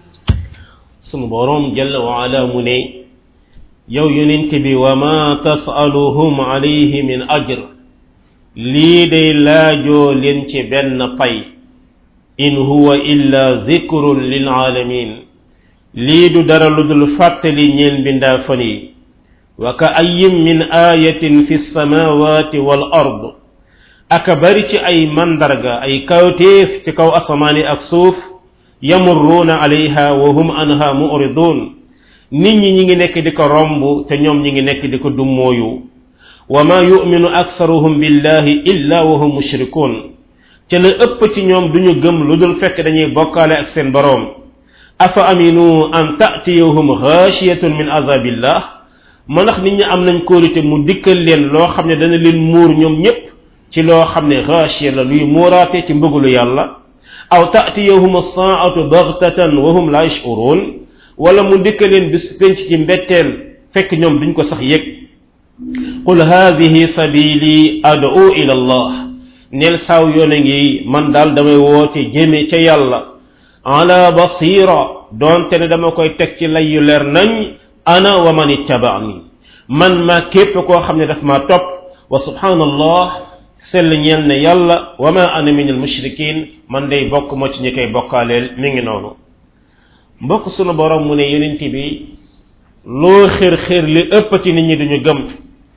[SPEAKER 1] سنبرم جل وعلا مني yow yonent bi wa ma tasaluhum alayhi min ajr lii day laajoo leen ci benn pay in huwa illa zikrun lil alamin lii du dara lu dul fàttali ñeel mbindaafan yi wa ka ayyin min ayatin fi samawati wal ard aka bari ci ay mandarga ay kawteef ci kaw asamaani ak suuf yamurruuna alayha wa hum anha mu'ridun nit ñi ñi ngi nekk di ko romb te ñoom ñi ngi nekk di ko dummooyu wa ma yu'minu aktharuhum billahi illa wa hum mushrikun te la ëpp ci ñoom duñu gëm lu dul fekk dañuy bokkaale ak seen boroom afa aminu an ta'tiyahum ghashiyatun min azabillah ma ndax nit ñi am nañ kóolute mu dikkal leen loo xam ne dana leen muur ñoom ñépp ci loo xam ne ghashiya la luy muuraate ci mbëggalu yàlla aw ta'tiyahum as-sa'atu baghtatan wa hum la yash'urun wala mu dikka leen bis penc ci mbetteel fekk ñoom duñ ko sax yëg qul hadhihi sabili ad'u ila allah neel saaw yoona ngi man daal damay woote jëme ca yàlla ala basira doonte ne dama koy teg ci lay yu leer nañ ana wa man ittaba'ani man ma képp koo xam ne daf maa topp wa subhanallah sell ñeel ne yàlla wa ma ana min al mushrikin man day bokk ma ci ñi koy bokkaaleel mi ngi noonu mbokk sunu borom mu ne yonent bi loo xër xër li ëpp ci nit ñi duñu gëm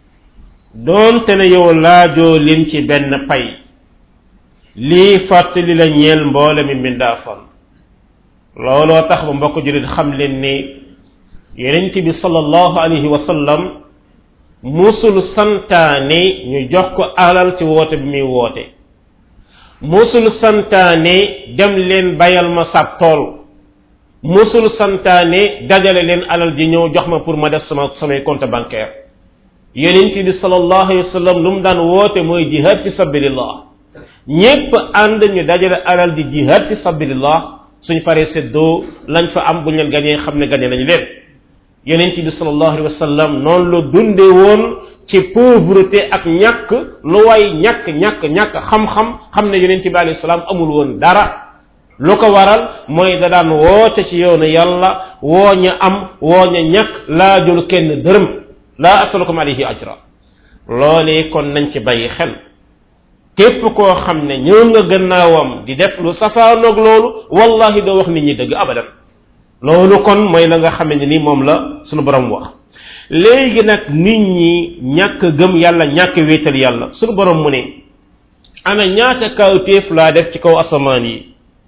[SPEAKER 1] doonte ne yow laajoo leen ci benn pay lii fàttali la ñeel mboole mi mbindaafan looloo tax ba mbokk julit xam leen ne yonent bi sallallahu alayhi wa sallam musul santaane ñu jox ko alal ci woote bi muy woote musul santaane dem leen bayal ma sab tool musul santaane dajale leen alal ji ñëw jox ma pour ma def sama samay compte bancaire yonent bi sallallahu alayhi wa sallam lu mu daan woote mooy jihad fi sabilillah ñépp ànd ñu dajale alal di jihad fi sabilillah suñ faree seddoo lañ fa am buñ leen gañee xam ne gañe nañ leen yonent bi sallallahu alayhi wa sallam noonu la dunde woon ci pauvreté ak ñàkk lu way ñàkk ñàkk ñàkk xam-xam xam ne yonent bi alayhi salaam amul woon dara lu ko waral mooy da daan woote ci yoonu yàlla woo ña am woo ña ñàkk laajul kenn dërëm laa asalukum alayhi ajra loolee kon nañ ci bàyyi xel képp koo xam ne ñëw nga gannaawam di def lu safaanoog loolu wallahi doo wax nit ñi dëgg abadan loolu kon mooy la nga xam ne ni moom la sunu borom wax léegi nag nit ñi ñàkk gëm yàlla ñàkk wéetal yàlla sunu borom mu ne ana ñaata kawtéef laa def ci kaw asamaan yi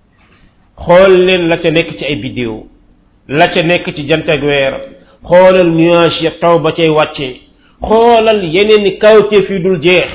[SPEAKER 1] xool leen la ca nekk ci ay bidéo la ca nekk ci jant ak weer xoolal nuage ya taw ba cay wàccee xoolal yeneen i kawtéef yu dul jeex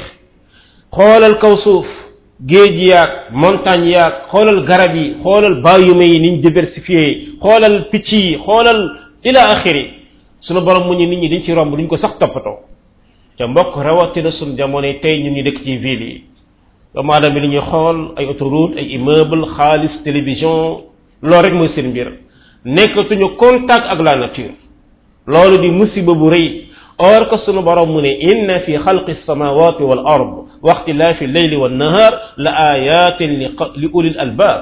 [SPEAKER 1] xoolal kaw suuf géej yaag montagne yaag xoolal garab yi xoolal bàyyuma yi niñ diversifié xoolal picc yi xoolal ila axiri sunu borom mu ñu nit ñi dañ ci romb duñ ko sax toppatoo te mbokk rawatina sunu jamono tey ñun ñu dëkk ci ville yi doomu aadama li ñuy xool ay autoroute ay immeuble xaalis télévision loolu rek mooy seen mbir nekkatuñu contact ak la nature loolu di musiba bu rëy or que sunu borom mu ne inna fi xalqi samawati wal ard wa ixtilaafi leyli wan nahar la ayatin li li ulil albab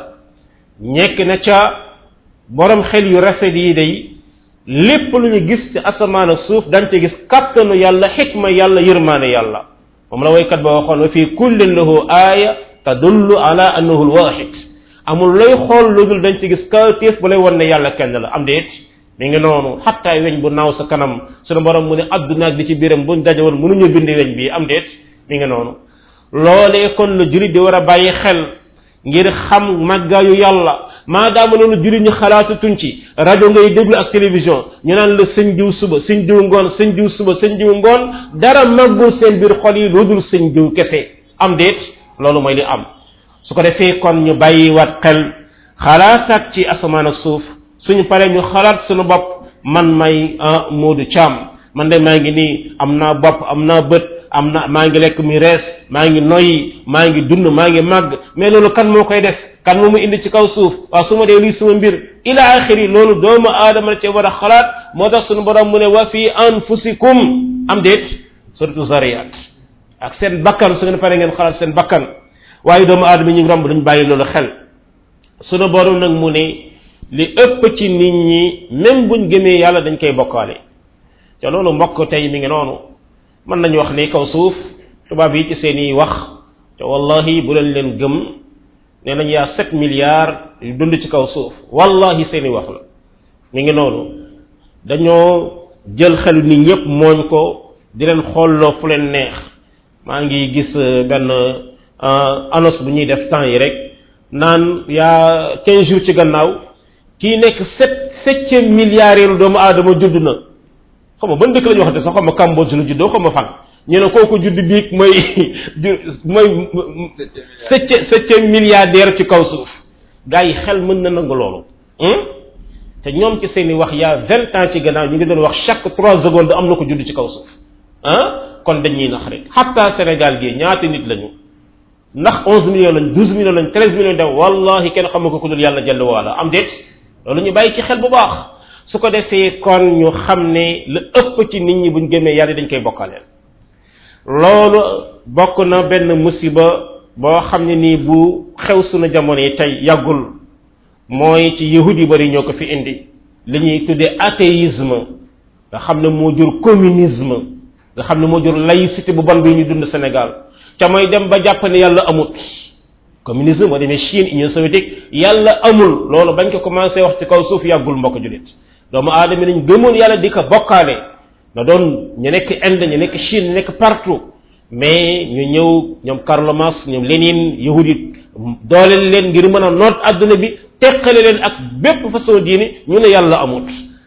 [SPEAKER 1] ñekk na ca borom xel yu rafet yi day lépp lu ñu gis ci asamaan ak suuf dañ ci gis kattanu yàlla xikma yàlla yërmaane yàlla moom la waykat ba waxoon wa fi kullin lahu aaya tadullu ala annahu alwahid amul lay xool lu dul dañ ci gis kawtéef bu lay wan ne yàlla kenn la am déet mi ngi noonu xattaay weñ bu naaw sa kanam sunu borom mu ne adduna ak di ci biiram buñ daje woon mënuñu bind weñ bi am déet mi ngi noonu loolee kon la jullit di war a bàyyi xel ngir xam màggaayu yàlla maadaama loolu jullit ñu xalaatatuñ ci rajo ngay déglu ak télévision ñu naan la sëñ diw suba sëñ diw ngoon sëñ diw suba sëñ diw ngoon dara màggul seen biir xol yi lu dul sëñ diw kese am déet loolu mooy li am su ko defee kon ñu bàyyiwaat xel xalaataat ci asamaan ak suuf suñu paree ñu xalaat suñu bopp man may Modou Thiam man de maa ngi nii am naa bopp am naa bët am na maa ngi lekk mi rees maa ngi noyyi maa ngi dund maa ngi màgg mais loolu kan moo koy def kan moo mu indi ci kaw suuf waaw su ma dee luy suma mbir ila axiri loolu doomu aadama la ci war a xalaat moo tax suñu borom mu ne wa fi anfusikum am déet surtout zariyat ak seen bakkan su ngeen pare ngeen xalaat seen bakkan waaye doomu aadama ñu ngi romb dañu bàyyi loolu xel suñu borom nag mu ne li ëpp ci nit ñi même buñ gëmee yàlla dañ koy bokkaale te loolu mbokk tey mi ngi noonu mën nañu wax ne kaw suuf tubaab yi ci seen i wax te wallahi bu leen leen gëm nee nañ yaa sept milliards yu dund ci kaw suuf wallahi seen i wax la mi ngi noonu dañoo jël xelu nit ñëpp mooñ ko di leen xoolloo fu leen neex maa ngi gis benn annonce bu ñuy def temps yi rek naan yaa quinze jours ci gannaaw kii nekk sept septième milliards yi doomu aadama judd na xam nga ban dëkk la ñu waxante sax xam nga Cambodge la juddoo xam nga fan ñu ne kooku judd biig mooy mooy septième septième milliardaire ci kaw suuf gars yi xel mën na nangu loolu te ñoom ci seen i wax yaa vingt ans ci gannaaw ñu ngi doon wax chaque trois secondes am na ko judd ci kaw suuf ah kon dañuy nax rek xatta Sénégal gi ñaata nit lañu ndax onze millions lañ douze millions lañ treize millions dem wallahi kenn xamu ko ku dul yàlla jalla waala am déet loolu ñu bàyyi ci xel bu baax su ko defee kon ñu xam ne la ëpp ci nit ñi buñ gëmee yàlla dañ koy bokkaaleel loolu bokk na benn musiba boo xam ne nii bu xew sunu jamono yi tey yàggul mooy ci yahud yu bari ñoo ko fi indi li ñuy tuddee athéisme nga xam ne moo jur communisme nga xam ne moo jur laïcité bu bon bi ñu dund Sénégal ca mooy dem ba jàpp ne yàlla amut communisme moo demee Chine Union soviétique yàlla amul loolu bañ ko commencé wax ci kaw suuf yàggul mbokk jullit doomu aadama nañ gëmoon yàlla di ko bokkaale na doon ñu nekk Inde ñu nekk Chine ñu nekk partout mais ñu ñëw ñoom Karl Marx ñoom Lénine yahudi dooleel leen ngir mën a noot adduna bi teqale leen ak bépp façon diini ñu ne yàlla amut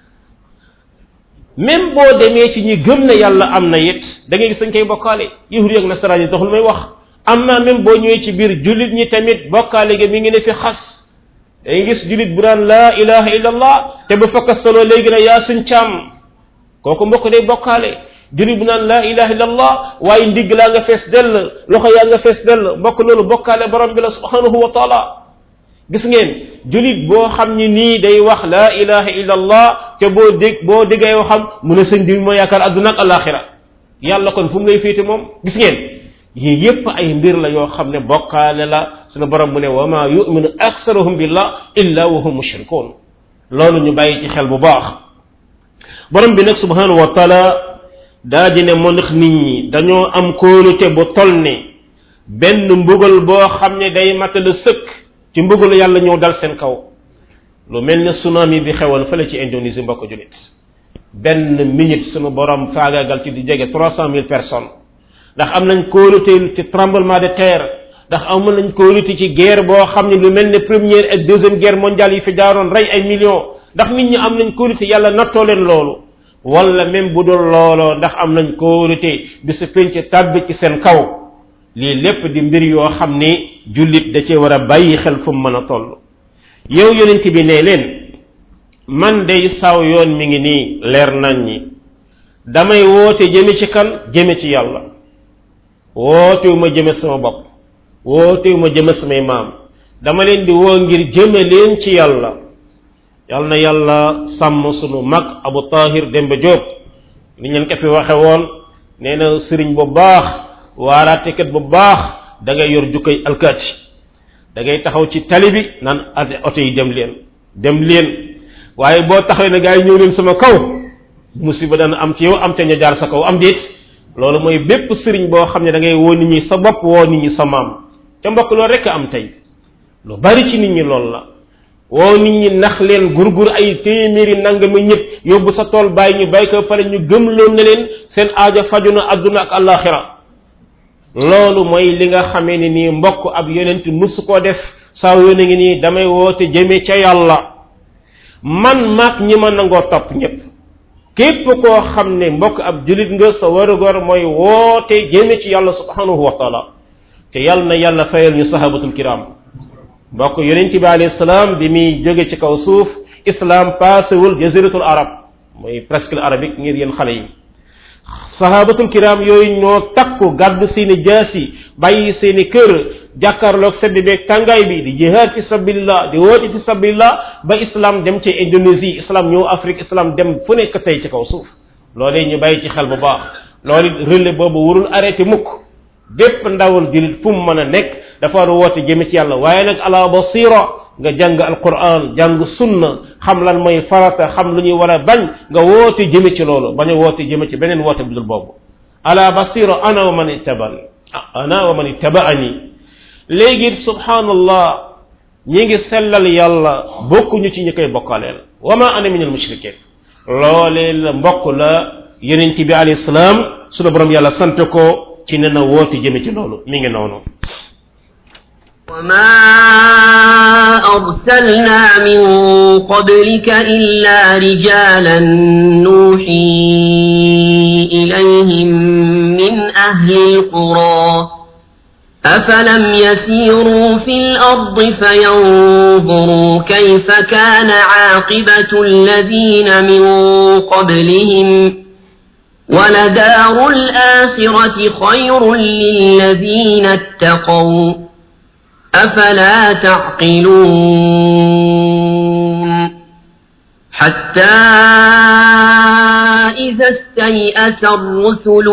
[SPEAKER 1] même boo demee ci ñi gëm ne yàlla am na it da ngay gis dañ koy bokkaale yahudi ak nasaraan yi taxul may wax am naa même boo ñëwee ci biir jullit ñi tamit bokkaale gi mi ngi ne fi xas da ngay gis jullit bu daan laa ilaha illa allah te bu fakka solo léegi ne yaa suñ càmm kooku mbokk day bokkaale jullit bu naan laa ilaha illa allah waaye ndigg laa nga fees dell loxo yaa nga fees dell mbokk loolu bokkaale borom bi la subhanahu wa taala gis ngeen jullit boo xam ni nii day wax laa ilaha illa allah te boo dégg boo déggee waxam mu ne sëñ bi moo yaakaar adduna ak alaxira yàlla kon fu mu lay féete moom gis ngeen yi yépp ay mbir la yoo xam ne bokkaale la sunu borom mu ne wa ma yu'minu aktharuhum billah illa wa hum mushrikun loolu ñu bàyyi ci xel bu baax borom bi nag subhanahu wa taala daa di ne moo ndax nit ñi dañoo am kóolute bu tol ne benn mbugal boo xam ne day matala sëkk ci mbugal yàlla ñëw dal seen kaw lu mel ne tsunami bi xewoon fële ci Indonésie mbokk julit benn minute sunu borom faagaagal ci di jege trois cent mille personnes ndax am nañ kóolute ci tremblement de terre ndax am nañ kóolute ci guerre boo xam ne lu mel ne première ak deuxième guerre mondiale yi fi jaaroon rey ay millions ndax nit ñi am nañ kóolute yàlla nattoo leen loolu wala même bu dul looloo ndax am nañ kóolute bi su penc tàbbi ci seen kaw lii lépp di mbir yoo xam ne jullit da cee war a bàyyi xel fu mu mën a toll yow yonent bi ne leen man day saw yoon mi ngi nii leer nañ ñi damay woote jëme ci kan jëme ci yàlla wootewu ma jëme sama bopp wootewu ma jëme samay maam dama leen di woo ngir jëme leen ci yàlla yàlla na yàlla sàmm sunu mag Abu Tahir Demba Diop ni ñeen ko fi waxe woon nee na sëriñ bu baax waaraatekat bu baax da ngay yor jukkay alkaati da ngay taxaw ci tali bi naan oto yi dem leen dem leen waaye boo taxawee ne gaa yi ñëw leen sama kaw musiba dana am ci yow am te ña jaar sa kaw am déet loolu mooy bépp sëriñ boo xam ne da ngay woo nit ñi sa bopp woo nit ñi sa maam te mbokk loolu rek am tey lu bari ci nit ñi loolu la woo nit ñi nax leen gurgur ay téeméeri nangami ñëpp yóbbu sa tool bàyyi ñu bàyyi ko pare ñu gëm loon ne leen seen aajo faju na adduna ak àllaaxira loolu mooy li nga xamee ne nii mbokk ab yonent musu koo def saa yónne ngi nii damay woote jëme ca yàlla man maag ñi ma nangoo topp ñëpp képp koo xam ne mbokk ab julit nga sa warugar mooy woote jëme ci yàlla subhanahu wa taala te yàlla na yàlla fayal ñu sahabatul kiram mbokk yonent bi alayhi salaam bi muy jóge ci kaw suuf islam paasewul jaziratul arab mooy presque arabique ngir yéen xale yi sahabatul kiram yooyu ñoo takku gàddu seeni jaasi bàyyi seeni kër jàkkaarloog sedd beeg tàngaay bi di jihaad fi sabilillah di woote fi sabilillah ba islam dem ci Indonésie islam ñëw Afrique islam dem fu nekk tey ci kaw suuf loolee ñu bàyyi ci xel bu baax loolu relais boobu warul arrêté mukk bépp ndawal julit fu mu mën a nekk dafa war a woote jëme ci yàlla waaye nag ala basira nga jàng alquran jàng sunna xam lan mooy farata xam lu ñuy war a bañ nga woote jëme ci loolu bañ a woote jëme ci beneen woote bu dul boobu ala basira ana wa man ittabani ana wa man ittabaani léegi subhanallah ñi ngi sellal yàlla bokkuñu ci ñi koy bokkaaleel wa ma ana min al mushrikin loolee la mbokk la yonent bi alayhi salaam sunu borom yàlla sant ko ci ne na woote jëme ci loolu mi ngi noonu
[SPEAKER 2] وما أرسلنا من قبلك إلا رجالا نوحي إليهم من أهل القرى أفلم يسيروا في الأرض فينظروا كيف كان عاقبة الذين من قبلهم ولدار الآخرة خير للذين اتقوا أفلا تعقلون حتى إذا استيأس الرسل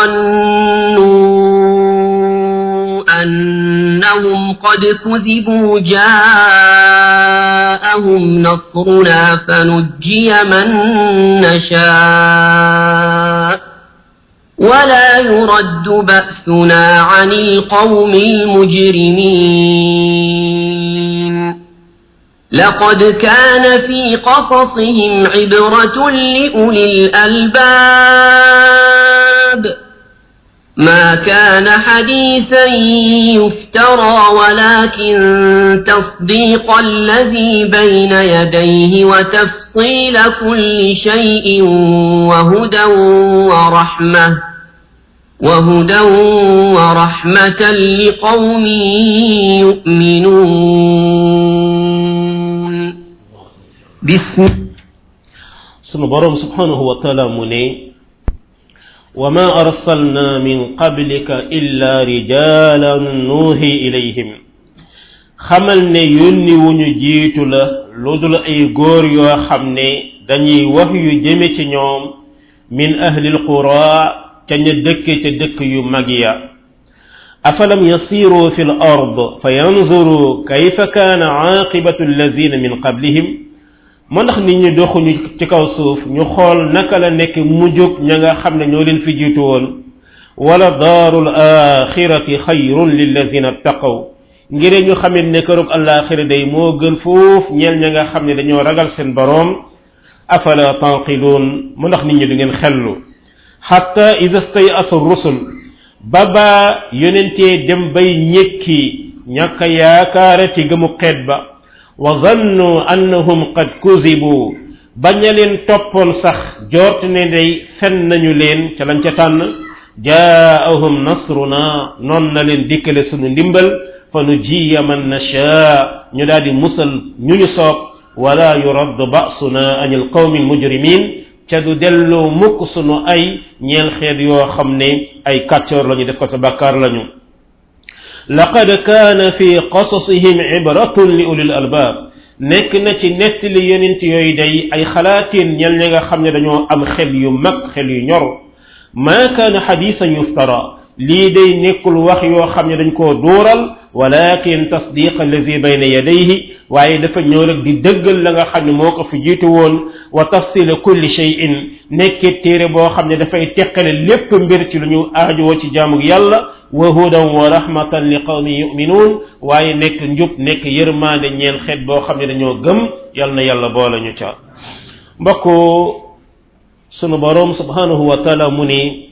[SPEAKER 2] وظنوا أنهم قد كذبوا جاءهم نصرنا فنجي من نشاء ولا يرد بأسنا عن القوم المجرمين لقد كان في قصصهم عبرة لأولي الألباب ما كان حديثا يفترى ولكن تصديق الذي بين يديه وتفصيل كل شيء وهدى ورحمة وهدى ورحمة لقوم يؤمنون بسم
[SPEAKER 1] سنبرم سبحانه وتعالى مني وما أرسلنا من قبلك إلا رجالا نوحي إليهم xamal ne yónni wuñu jiitu la lu dul ay góor yoo xam ne dañuy wax yu jëme ci ñoom min ahlil qura ca ña dëkk ca dëkk yu mag ya afalam yasiru fi l ard fa yanzuru kayfa kaana aaqibatu allazina min qablihim moo ndax nit ñi doxuñu ci kaw suuf ñu xool naka la nekk mujjug ña nga xam ne ñoo leen fi jiitu woon wala daarul axirati xayrun lillazina ttaqaw ngir ñu xamit ne kërug alaxira day moo gën foofu ñeel ña nga xam ne dañoo ragal seen boroom afala tanqiluun mu ndax nit ñi du ngeen xellu xatta ida stayasa rusul baba yonentee dem bay ñekki ñàkk yaakaarati gëmu xeet ba wa zannu annahum qad kuzibu bañ a leen toppoon sax joort ne day fen nañu leen ca lañ ca tànn jaahum nasruna noon na leen dikkale sunu ndimbal fa nujiya man nasha ñu daal di musal ñu ñu soob wala yuraddu ba'suna anil qawmi mujrimin ca du delloo mukk sunu ay ñeel xeet yoo xam ne ay kàccoor lañu def ko te bàkkaar lañu laqad kaana fi qasasihim ibratun li ulil albaab nekk na ci nettali yonent yooyu day ay xalaatiin ñeel ñi nga xam ne dañoo am xel yu mag xel yu ñor maa kaana xadiisan yuftara lii day nekkul wax yoo xam ne dañ koo dóoral walakin tasdiq allazi bayna yadayhi waaye dafa ñëw rek di dëggal la nga xam ne moo ko fi jiitu woon wa tafsila kulli shay'in nekkee téere boo xam ne dafay teqale lépp mbir ci lu ñu aajowoo ci jaamu yàlla wa hudan wa rahmatan li qawmin yu'minun waaye nekk njub nekk yërmaande ñeel xeet boo xam ne dañoo gëm yal na yàlla boole ñu ca mbokk sunu boroom subhanahu wa taala mu ne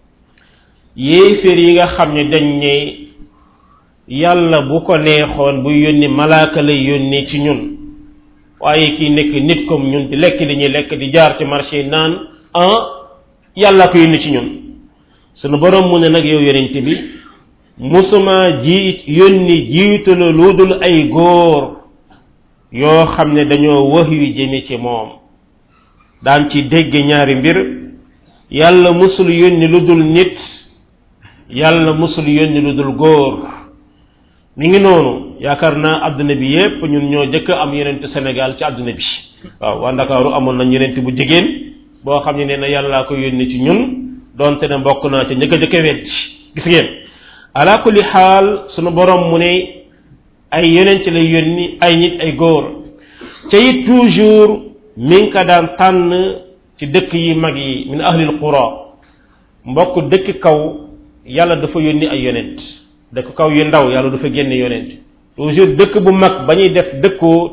[SPEAKER 1] yéeféer yi nga xam ne dañ ne yàlla bu ko neexoon bu yónni malaaka lay yónni ci ñun waaye kii nekk nit comme ñun di lekk li ñuy lekk di jaar ci marché naan ah yàlla ko yónni ci ñun sunu boroom mu ne nag yow yonent bi musuma jiit yónni jiitu la lu dul ay góor yoo xam ne dañoo wax yu jëme ci moom daan ci dégg ñaari mbir yàlla musul yónni lu dul nit yàlla musul yónni lu dul góor mi ngi noonu yaakaar naa adduna bi yépp ñun ñoo jëkk am yonent Sénégal ci adduna bi waaw waa Ndakaaru amoon nañ yonent bu jigéen boo xam ne nee na yàllaa ko yónni ci ñun doonte ne mbokk naa ci njëkk a jëkk wet gis ngeen ala kulli xaal sunu borom mu ne ay yonent lay yónni ay nit ay góor ca it toujours mi ngi ko daan tànn ci dëkk yi mag yi min ahlil qura mbokk dëkk kaw yàlla dafa yónni ay yonent dëkk kaw yu ndaw yàlla dafa génne yonent toujours dëkk bu mag ba ñuy def dëkku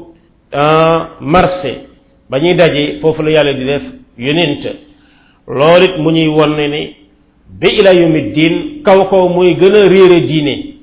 [SPEAKER 1] marché ba ñuy daje foofu la yàlla di def yonent loolu it mu ñuy won ne ne ba ila yawmi diin kaw kaw muy gën a réere diine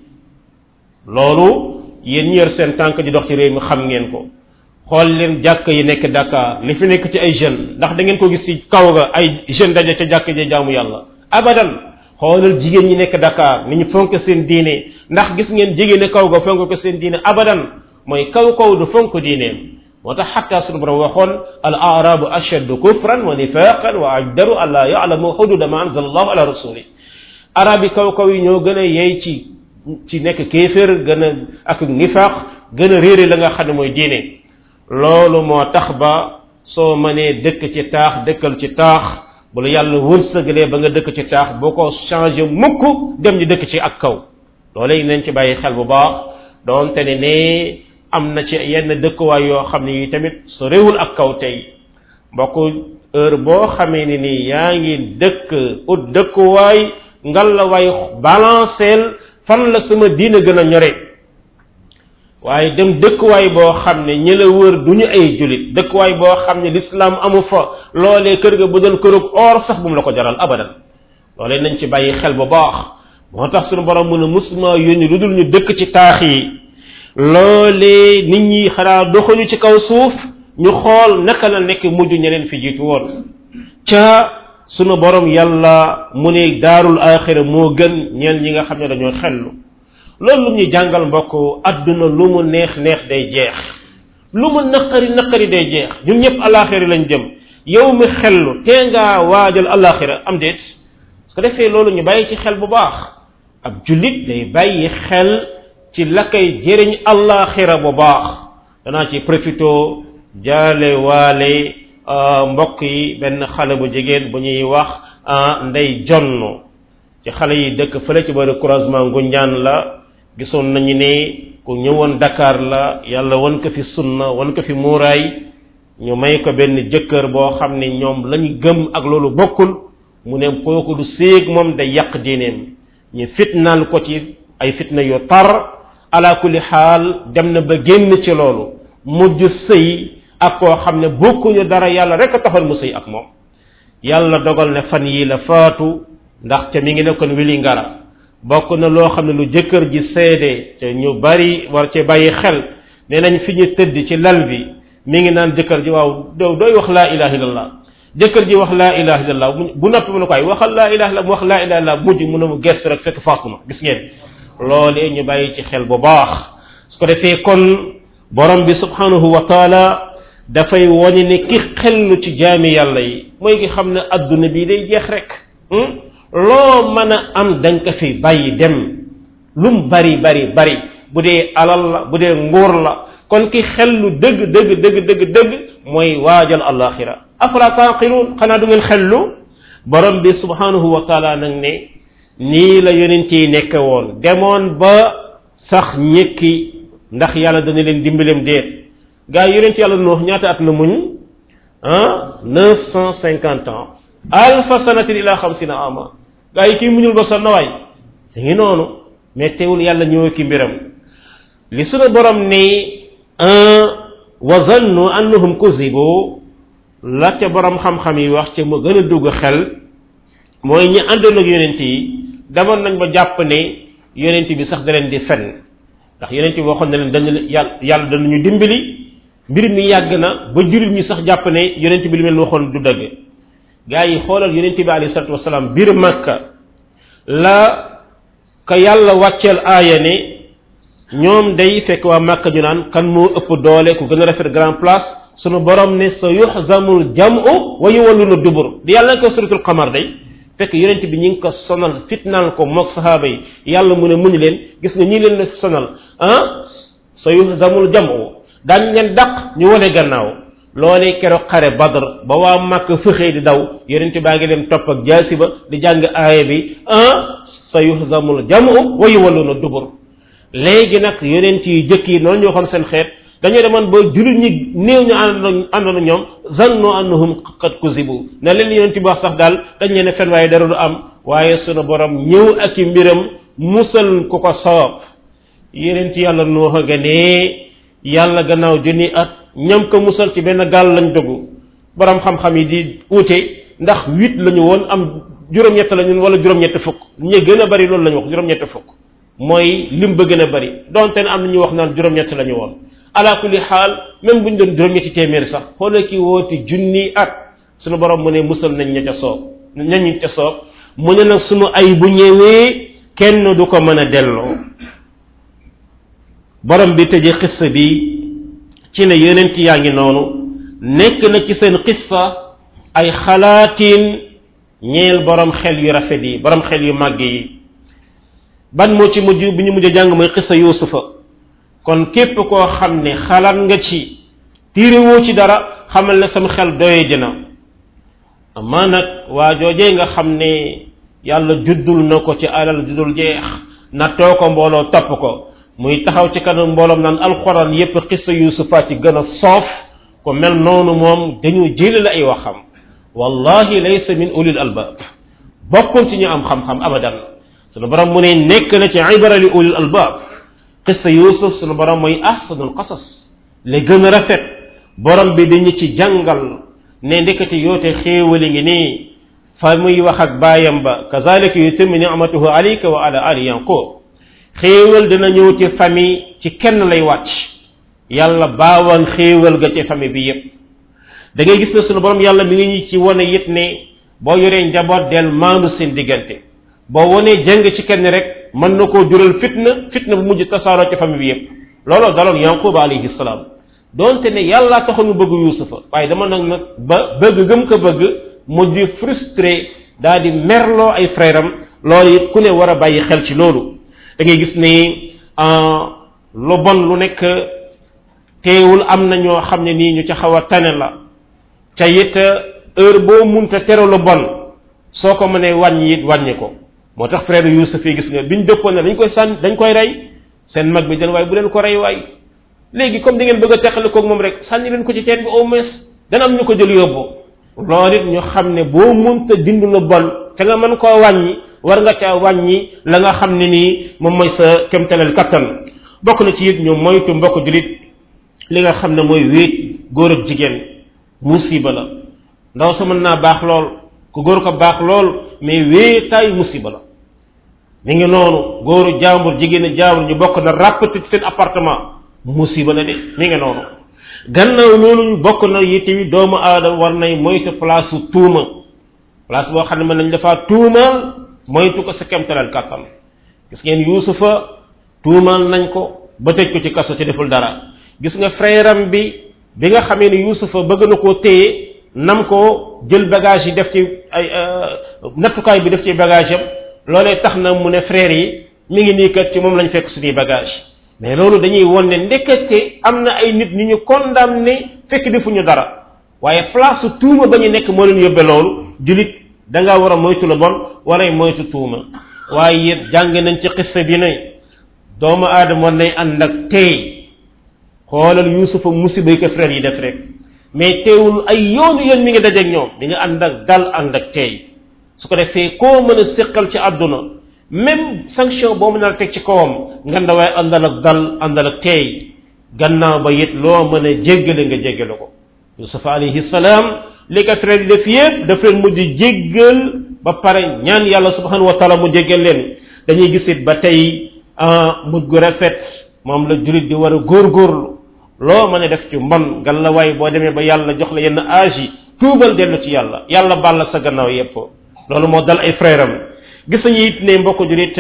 [SPEAKER 1] loolu yéen ñi yor seen tànk di dox ci réew mi xam ngeen ko xool leen jàkk yi nekk Dakar li fi nekk ci ay jeunes ndax da ngeen ko gis ci kaw ga ay jeunes daje ca jàkk ja jaamu yàlla abadan xoolal jigéen ñi nekk Dakar ni ñu fonk seen diine ndax gis ngeen jigéen kaw ga fonk ko seen diine abadan mooy kaw kaw du fonk diineem moo tax xatta sunu borom waxoon al arabu ashaddu kufran wa nifaqan wa ajdaru an la ya'lamu hududa ma anzala allahu ala rasuli arab yi kaw kaw yi ñoo gën a yey ci ci nekk kéefér gën a ak nifaq gën a réere la nga xam ne mooy diine loolu moo tax ba soo mënee dëkk ci taax dëkkal ci taax bu la yàlla wërsëgalee ba nga dëkk ci taax boo ko changé mukk dem di dëkk ci ak kaw loolee nañ ci bàyyi xel bu baax doonte ne ne am na ci yenn dëkkuwaay yoo xam ne yi tamit so réewul ak kaw tey mbokk heure boo xamee ne ni yaa ngi dëkk ut dëkkuwaay ngal la waay balanceel fan la sama diina gën a ñore waaye dem dëkkuwaay boo xam ne ñi la wër du ñu ay julit dëkkuwaay boo xam ne l'islam amu fa loolee kër ga bu doon kërug or sax bu mu la ko jaral abadan loolee nañ ci bàyyi xel bu baax moo tax suñu borom mën a musuma yónni lu dul ñu dëkk ci taax yi loolee nit ñi xanaa doxuñu ci kaw suuf ñu xool naka la nekk mujj ñeneen fi jiitu woon ca sunu borom yàlla mu ne daarul axira moo gën ñeel ñi nga xam ne dañoo xellu loolu lu ñuy jàngal mbokk adduna lu mu neex neex day jeex lu mu naqari naqari day jeex ñun ñëpp alaxira lañ jëm yow mi xellu tee ngaa waajal alaxira am déet su ko defee loolu ñu bàyyi ci xel bu baax ab jullit day bàyyi xel ci la koy jëriñ alaxira bu baax danaa ci profito jaale waale mbokk yi benn xale bu jigéen bu ñuy wax ndey jonn ci xale yi dëkk fële ci bari croisement Ngunjaan la gisoon nañu ne ku ñëwoon Dakar la yàlla wan ko fi sunna wan ko fi muuraay ñu may ko benn jëkkër boo xam ne ñoom lañu gëm ak loolu bokkul mu ne kooku du séeg moom day yàq diineem ñu fitnaal ko ci ay fitna yu tar ala kulli xaal dem na ba génn ci loolu mujj sëy ak koo xam ne bokkuñu dara yàlla rek a taxal mu sëy ak moom yàlla dogal ne fan yii la faatu ndax ca mi ngi nekkoon wili ngara bokk na loo xam ne lu jëkkër ji seede te ñu bari war ci bàyyi xel nee nañ fi ñu tëdd ci lal bi mi ngi naan jëkkër ji waaw dow dooy wax laa ilaha illallah jëkkër ji wax laa ilaha illallah bu noppi mu ne ko ay waxal laa ilaha illallah mu wax laa ilaha illallah mujj mu ne mu gestu rek fekk faatu na gis ngeen loolee ñu bàyyi ci xel bu baax su ko defee kon borom bi subhanahu wa taala dafay wone ne ki xellu ci jaami yàlla yi mooy ki xam ne adduna bii day jeex rek loo mën a am danga ko fi bàyyi dem lum bari bari bari bu dee alal la bu dee nguur la kon ki xellu dëgg dëgg dëgg dëgg dëgg mooy waajal alaxira afala taaqiluun xanaa du ngeen xellu borom bi subhanahu wa taala nag ne nii la yonent yi nekk woon demoon ba sax ñekki ndax yàlla dana leen dimbalem déet gaa yi yonent yàlla Nuux ñaata at la muñ ah neuf cent cinquante ans alfa sanatin ila xamsina ama gaa yi kii muñul ba sonn na waay te ngi noonu mais teewul yàlla ñëw ki mbiram li sunu borom ni wa zannu annahum kuzibu la ca borom xam-xam yi wax ca mu gën a dugg xel mooy ñi àndoon ak yonent yi demoon nañ ba jàpp ne yonent bi sax da leen di fen ndax yonent bi waxoon na leen dañu yàlla yàlla danañu dimbali mbir mi yàgg na ba jullit ñi sax jàpp ne yonent bi li mel waxoon du dëgg gaa yi xoolal yonent bi alayhi salatu wasalaam biir Makka la ka yàlla wàcceel aaya ne ñoom day fekk waa Makka ñu naan kan moo ëpp doole ku gën a rafet grand place sunu borom ne sa yuhzamul jam'u wa yuwalluna dubur di yàlla ko suratul qamar day fekk yonent bi ñi ngi ko sonal fitnaal ko mook sahaaba yi yàlla mu ne muñu leen gis nga ñii leen la sonal ah sa yuhzamul jam'u daañ leen dàq ñu wane gannaaw loolee keroog xare Badr ba waa Makka fëxee di daw yonent baa ngi dem topp ak jaasi ba di jàng aaya bi ah sa yuhzamul jam'u wa yuwalluna dubur léegi nag yonent yi jëkk yi noonu ñoo xam seen xeet dañoo demoon ba jullit ñi néew ñu ànd àndoon ñoom zannu annahum qad kuzibu ne leen yonent bi wax sax daal dañ leen fen waaye dara du am waaye sunu borom ñëw ak i mbiram musal ku ko soob yonent yàlla Nuux ga ne yàlla gannaaw junni at ñam ko musal ci benn gaal lañ dugg borom xam-xam yi di uute ndax huit la ñu woon am juróom-ñett la ñu wala juróom-ñett fukk ñi gën a bari loolu la ñu wax juróom-ñett fukk mooy lim ba gën a bari donte ne am na ñu wax naan juróom-ñett la ñu woon ala kulli xaal même bu ñu doon juróom-ñetti téeméer sax xoolal ki woote junni at sunu borom mu ne musal nañ ña ca soob ñañu ca soob mu ne nag sunu ay bu ñëwee kenn du ko mën a delloo borom bi tëje xissa bi ci ne yonent yaa ngi noonu nekk na ci seen xissa ay xalaatin ñeel borom xel yu rafet yi borom xel yu màgg yi ban moo ci mujj bi ñu mujj jàng mooy xissa yuusufa kon képp koo xam ne xalaat nga ci tiirewoo ci dara xamal ne sama xel doye dina amaa nag waa joojee nga xam ne yàlla juddul na ko ci alal juddul jeex nattoo ko mbooloo topp ko muy taxaw ci kanam mbooloom naan alxuraan yépp xissa yuusufa ci gën a soof ko mel noonu moom dañu jëli la ay waxam wallahi laysa min ulil albab bokkul ci ñu am xam-xam abadan sunu borom mu ne nekk na ci ibara li ulil albab qissa yusuf sunu borom mooy ahsanul qasas li gën a rafet borom bi dañu ci jàngal ne ndekati yoote xéewali ngi nii fa muy wax ak baayam ba kazalika yutimmu ni'matahu alayka wa ala ali yanqub xéewal dina ñëw ci famille ci kenn lay wàcc yàlla baawaan xéewal ga ci famille bi yépp da ngay gis ne sunu borom yàlla mi ngi ñu ci wane it ne boo yoree njaboot del maanu seen diggante boo wonee jàng ci kenn rek mën na koo jural fitna fitna bu mujj tasaaroo ci famille bi yépp looloo daloon yanquba alayhi salaam donte ne yàlla taxoon mu bëgg yuusufa waaye dama nag nag ba bëgg gëm ko bëgg mujj frustré daal di merloo ay frère am loolu it ku ne war a bàyyi xel ci loolu da ngay gis ne lu bon lu nekk teewul am na ñoo xam ne nii ñu ca xaw a tane la ca it heure boo munta tere lu bon soo ko mënee wàññi it wàññi ko moo tax frère Yuusuf yi gis nga biñ dëppoon ne dañ koy sànn dañ koy rey seen mag bi den waaye bu leen ko rey waay léegi comme da ngeen bëgg a teqale koog moom rek sànni leen ko ci teen bi au moins dana am ñu ko jël yóbbu loolu it ñu xam ne boo munta dind lu bon te nga mën koo wàññi war nga caa wàññi la nga xam ne nii moom mooy sa kémtaleel kattan bokk na ci it ñu moytu mbokk julit li nga xam ne mooy wéet góor ak jigéen musiba la ndaw sa mën naa baax lool ku góor ko baax lool mais wéetaay musiba la mi ngi noonu góoru jaambur jigéen jaambur ñu bokk na ràppati seen appartement musiba la de mi ngi noonu gannaaw loolu ñu bokk na yitte wi doomu aadama war nay moytu place tuuma place boo xam ne mën nañ dafaa tuumaal moytu ko sa kemtalal kàttan gis ngeen yuusufa tuumaal nañ ko ba tëj ko ci kaso ci deful dara gis nga frère am bi bi nga xamee ni yuusufa bëgg na koo téye nam ko jël bagage yi def ci ay nattukaay bi def ci bagage am loolee tax na mu ne frère yi mi ngi nii kat ci moom lañ fekk suñuy bagage mais loolu dañuy won ne ndekete am na ay nit ñu ñu condamné fekk defuñu dara waaye place tuuma ba ñu nekk moo leen yóbbe loolu julit da ngaa war a moytu la bon war a moytu tuuma waaye it jàng nañ ci xissa bi ne doomu aadama war nay ànd ak tey xoolal yuusufa musiba yi ko frère yi def rek mais teewul ay yoonu yoon mi ngi dajeeg ñoom mi nga ànd ak dal ànd ak tey su ko defee koo mën a séqal ci àdduna même sanction boo mën a teg ci kawam nga ndawaay àndal ak dal àndal ak tey gannaaw ba it loo mën a jéggale nga jéggale ko yusufa alayhi salaam li ko frère yi def yépp daf leen mujj jéggal ba pare ñaan yàlla subhanahu wa taala mu jéggal leen dañuy gis it ba tey mujj gu rafet moom la julit di war a góorgóorlu loo mën a def ci mbon gan la waay boo demee ba yàlla jox la yenn âge yi tuubal dellu ci yàlla yàlla baal sa gannaaw yépp loolu moo dal ay frère am gis nañu it ne mbokk julit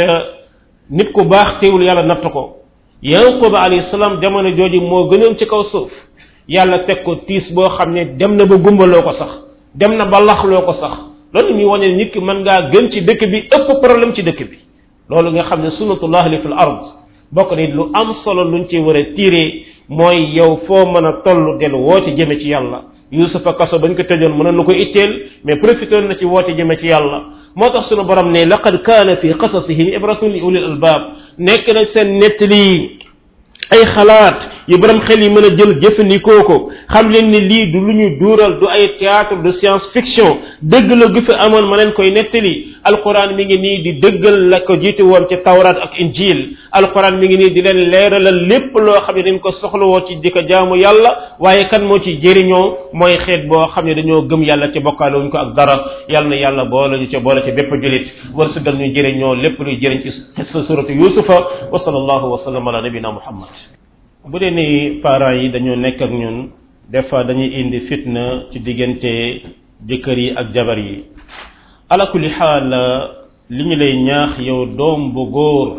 [SPEAKER 1] nit ku baax teewul yàlla natt ko Yaqub alayhi salaam jamono jooju moo gënoon ci kaw suuf yàlla teg ko tiis boo xam ne dem na ba gumbaloo ko sax dem na ba laxloo ko sax loolu muy wane nit ki mën ngaa gën ci dëkk bi ëpp problème ci dëkk bi loolu nga xam ne sunnatullah li fil ard bokk na lu am solo luñ ci war a tiiree mooy yow foo mën a toll del woote jëme ci yàlla yusufa kaso bañ ko tëjoon mënoon na ko itteel mais profité na ci woote jëme ci yàlla moo tax sunu borom ne laqad kaana fi qasasihim ibratun li ulil albab nekk na seen nettali ay xalaat yu borom xel yi mën a jël jëfandikoo ko xam leen ni lii du lu ñu duural du ay théâtre de science fiction dëgg la gu fi amoon ma leen koy nettali alquran mi ngi nii di dëggal la ko jiitu woon ci tawrat ak injil alquran mi ngi nii di leen leeralal lépp loo xam ne dañ ko soxlawoo ci di ko jaamu yàlla waaye kan moo ci jëriñoo mooy xeet boo xam ne dañoo gëm yàlla ci bokkaale wuñ ko ak dara yàlla na yàlla boole ñu ca boole ci bépp julit war su gal ñu jëriñoo lépp luy jëriñ ci sa suratu yusufa wa sallallahu wa sallam ala nabina muhammad bu dee ni parents yi dañoo nekk ak ñun des fois dañuy indi fitna ci diggante jëkkër yi ak jabar yi ala kulli xaal li ñu lay ñaax yow doom bu góor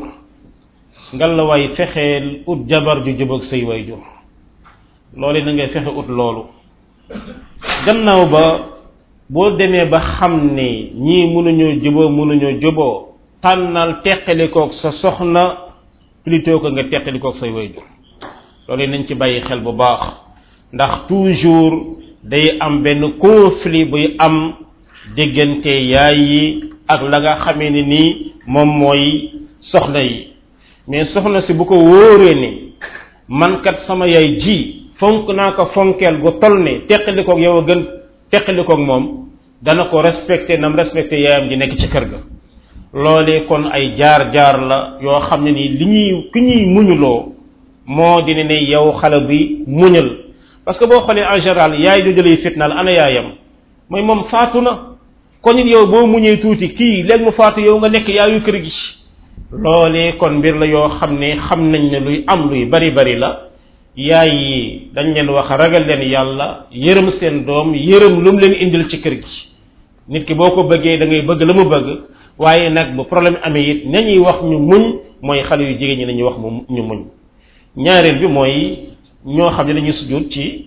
[SPEAKER 1] ngalawaay fexeel ut jabar ju jub ak say waajur loolu na ngay fexe ut loolu gannaaw ba boo demee ba xam ne ñii mënuñoo juboo mënuñoo juboo tànnal teqalikoog sa soxna plutôt que nga teqalikoog say waajur loolu nañ ci bàyyi xel bu baax ndax toujours day am benn conflit buy am diggante yaay yi ak la nga xamee ni nii moom mooy soxna yi mais soxna si bu ko wóoree ni man kat sama yaay ji fonk naa ko fonkeel gu toll ne teqalikoog yow a gën teqalikoog moom dana ko respecté nam respecté yaayam di nekk ci kër ga loolee kon ay jaar-jaar la yoo xam ne nii li ñuy ki ñuy muñuloo moo dina ne yow xale bi muñal parce que boo xoolee en général yaay du jëlee fitnaal ana yaayam mooy moom faatu na kon it yow boo muñee tuuti kii léegi mu faatu yow nga nekk yaayu kër gi loolee kon mbir la yoo xam ne xam nañ ne luy am luy bari bari la yaay yi dañ leen wax ragal leen yàlla yërëm seen doom yërëm lu mu leen indil ci kër gi nit ki boo ko bëggee da ngay bëgg la mu bëgg waaye nag bu problème amee it nañuy wax ñu muñ mooy xale yu jigéen ñi nañuy wax mu ñu muñ ñaareel bi mooy ñoo xam ne dañuy sujud ci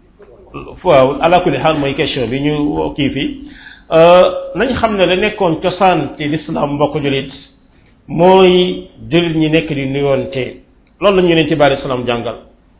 [SPEAKER 1] waaw ala kulli xaal mooy question bi ñu kii fi nañ xam ne la nekkoon cosaan ci l'islam mbokk julit mooy julit ñi nekk di nuyoonte loolu la ñu leen ci bari islam jàngal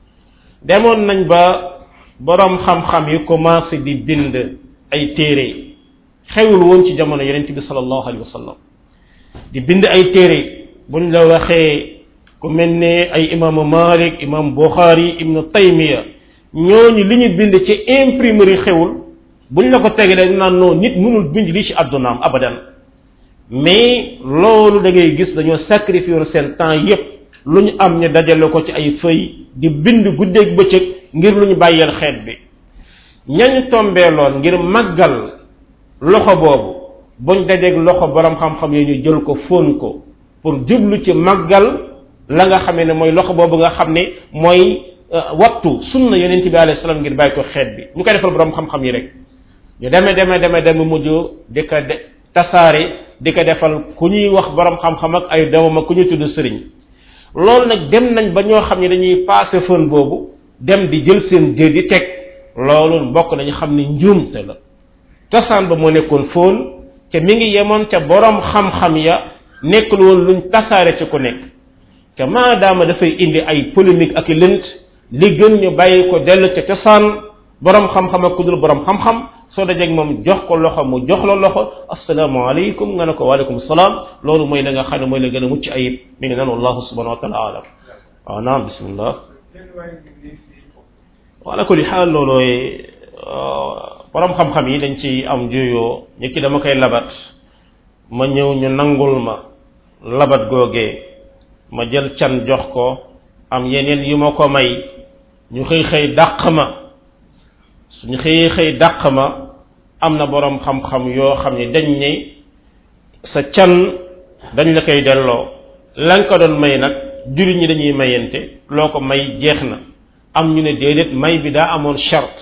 [SPEAKER 1] demoon nañ ba borom xam-xam yi commencé di bind ay téere xewul woon ci jamono yonent bi sallallahu alayhi wa sallam di bind ay téere buñ la waxee ku mel ne ay imaamu Malik imam Bukhari ibnu Taymiya ñooñu li ñu bind ci imprimerie xewul buñ la ko tegalee naan noonu nit mënul bind li ci addunaam abadan mais loolu da ngay gis dañoo sacrifier seen temps yépp lu ñu am ñu dajale ko ci ay feuilles di bind guddeeg bëccëg ngir lu ñu bàyyeel xeet bi ñañ tombeeloon ngir màggal loxo boobu buñ dajeeg loxo borom xam-xam yi ñu jël ko fóon ko pour jublu ci màggal la nga xamee ne mooy loxo boobu nga xam ne mooy wattu sunna yonent bi alayhi salaam ngir bàyyi ko xeet bi ñu koy defal borom xam-xam yi rek ñu deme deme deme deme mujj di ko de tasaare di ko defal ku ñuy wax borom xam-xam ak ay doomam ak ku ñuy tudd sëriñ loolu nag dem nañ ba ñoo xam ne dañuy passé fën boobu dem di jël seen jë di teg loolu mbokk nañu xam ne njuumte la cosaan ba moo nekkoon fóon te mi ngi yemoon ca borom xam-xam ya nekkul woon luñ tasaare ci ku nekk te maadaama dafay indi ay polémique ak i lënt li gën ñu bàyyi ko dellu ca cosaan borom xam-xam ak ku dul borom xam-xam soo dajeeg moom jox ko loxo mu jox la loxo asalaamaaleykum nga ne ko waaleykum salaam loolu mooy la nga xam ne mooy la gën a mucc ayib mi ngi naan wallahu subhanahu wa taala alam waaw naam bismillah wala kulli xaal loolooy borom xam-xam yi dañ ci am juyoo ñi ki dama koy labat ma ñëw ñu nangul ma labat googee ma jël can jox ko am yeneen yu ma ko may ñu xëy xëy dàq ma suñu xëyee xëy dàq ma am na borom xam-xam yoo xam ne dañ ne sa can dañ la koy delloo la nga ko doon may nag jullit ñi dañuy mayante loo ko may jeex na am ñu ne déedéet may bi daa amoon charte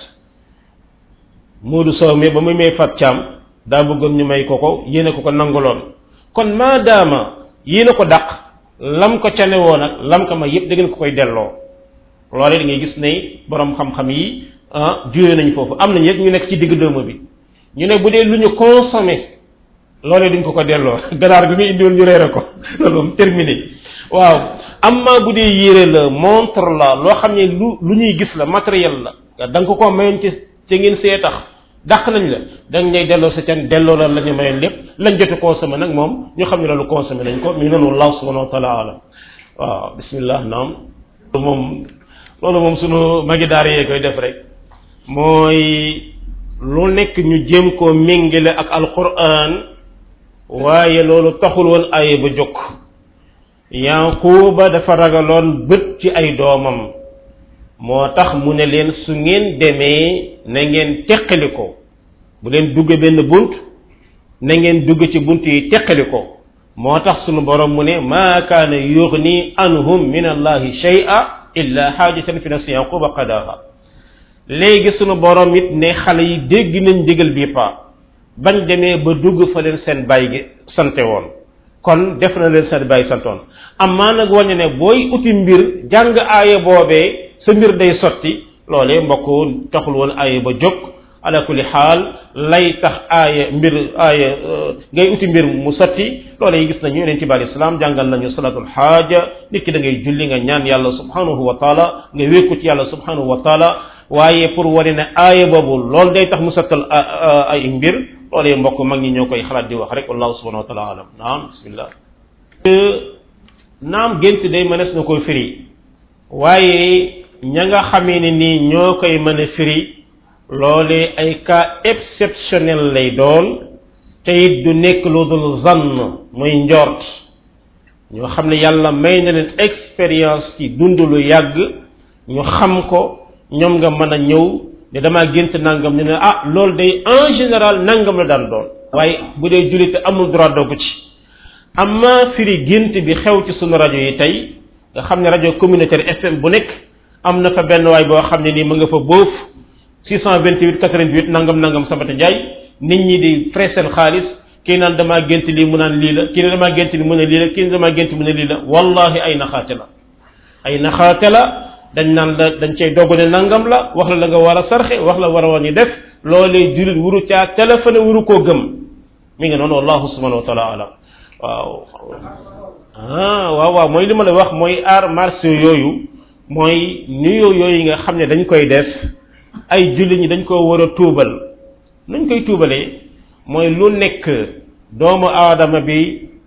[SPEAKER 1] Moodu Sow mi ba muy may fat caam daa bëggoon ñu may ko ko yéene ko ko nanguloon kon maadaama yéene ko dàq lam ko cane woo nag lam ko may yépp da ngeen ko koy delloo loolee da ngay gis ne borom xam-xam yi ah juyee nañ foofu am nañ yëg ñu nekk ci digg dëmm bi ñu ne bu dee lu ñu consommé loolee duñ ko ko delloo ganaar bi muy indiwoon ñu reere ko loolu moom terminé waaw amma bu dee yére la montre la loo xam ne lu lu ñuy gis la matériel la da nga ko ko mayoon ci ci ngeen see tax dàq nañ la dañ lay delloo sa can delloo la la ñu mayoon lépp lañ jote consommé nag moom ñu xam ne loolu consommé nañ ko mi ngi noonu wallahu subhanahu wa taala alam waaw bismillah naam moom loolu moom sunu magi daara yee koy def rek mooy lu nekk ñu jéem koo méngale ak alquran waaye loolu taxul woon aye ba jóg Yaquba dafa ragaloon bët ci ay doomam moo tax mu ne leen su ngeen demee na ngeen teqali ko bu leen dugg benn bunt na ngeen dugg ci bunt yi teqali ko moo tax sunu borom mu ne maa kaana yughni anhum min allahi shay'a illa xaajatan fi nafsi Yaquba qadaha léegi sunu borom it ne xale yi dégg nañ digal bi pa bañ demee ba dugg fa leen seen baay gi sante woon kon def na leen seen baay santoon amaa nag wàññi ne booy uti mbir jàng aaya boobee sa mbir day sotti loolee mbokk taxul woon aaya ba jóg ala kulli xaal lay tax aaya mbir aaya ngay uti mbir mu sotti loolee gis nañu yonent bi alayhi salaam jàngal nañu salatul xaaja nit ki da ngay julli nga ñaan yàlla subhanahu wa taala nga wékku ci yàlla subhanahu wa taala waaye pour wane ne aaya boobu loolu day tax mu sottal ay mbir loolee mbokk mag ñi ñoo koy xalaat di wax rek wallahu subhanahu wa taala alam naam bismillah naam gént day mënees na koy firi waaye ña nga xamee ne nii ñoo koy mën a firi loolee ay cas exceptionnel lay doon te it du nekk lu dul zann muy njort ñoo xam ne yàlla may na leen expérience ci dund lu yàgg ñu xam ko ñoom nga mën a ñëw ne damaa gént nangam ñu ne ah loolu day en général nangam la daan doon waaye bu dee jullit amul droit dogg ci amma firi gént bi xew ci sunu rajo yi tey nga xam ne rajo communautaire F M bu nekk am na fa benn waay boo xam ne nii mu nga fa boof six cent vingt-huit quatre-vingt-huit nangam nangam Sabata Ndiaye nit ñi di frais seen xaalis kii naan damaa gént lii mu naan lii la kii ne damaa gént li mu ne lii la kii ne damaa gént mu ne lii la wallahi ay naxaate la ay naxaate la dañ naan la dañ cay dogg ne nangam la wax la la nga war a sarxe wax la war a woon ñu def loolee jullit wuru caa téléphone wuru koo gëm mi ngi noonu wallahu subhanahu wa taala alam waaw ah waaw waaw mooy li ma la wax mooy arts martiaux yooyu mooy nuyoo yooyu nga xam ne dañ koy def ay jullit ñi dañ koo war a tuubal nuñ koy tuubalee mooy lu nekk doomu aadama bi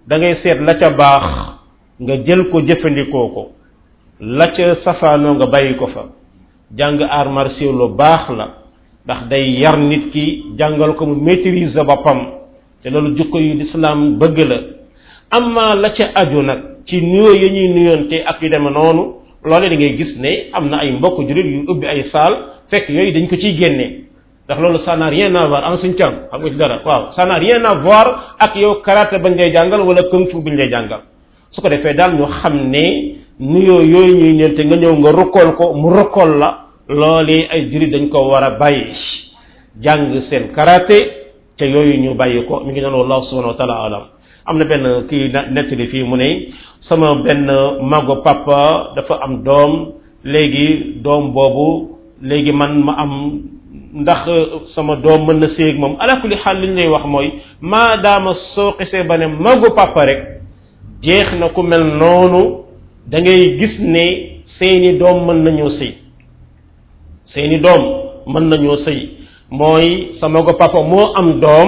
[SPEAKER 1] da ngay seet la ca baax nga jël ko jëfandikoo ko la ca safaanoo nga bàyyi ko fa jàng arts martiaux lu baax la ndax day yar nit ki jàngal ko mu maîtriser boppam te loolu jukko yu lislaam bëgg la amma la ca aju nag ci nuyoo ya ñuy nuyoonte ak yu deme noonu loole da ngay gis ne am na ay mbokk jurit yu ubbi ay saal fekk yooyu dañ ko ciy génne ndax loolu ça n'a rien à voir en suñ cam xam nga ci dara waaw ça n'a rien à voir ak yow karaté bañ lay jàngal wala kung fu bañ lay jàngal su ko defee daal ñu xam ne nuyoo yooyu ñuy ñeente nga ñëw nga rokkool ko mu rokkool la loolee ay jurit dañ ko war a bàyyi jàng seen karaté te yooyu ñu bàyyi ko mi ngi noonu wallahu subhanahu wa taala alam am na benn kii nettali fii mu ne sama benn mago papa dafa am doom léegi doom boobu léegi man ma am ndax sama doom mën na séeg moom ala kulli xaal li ñu lay wax mooy maadaama soo xisee ba ne mago papa rek jeex na ku mel noonu da ngay gis ne seeni doom mën nañoo sëy seeni doom mën nañoo sëy mooy sa mago papa moo am doom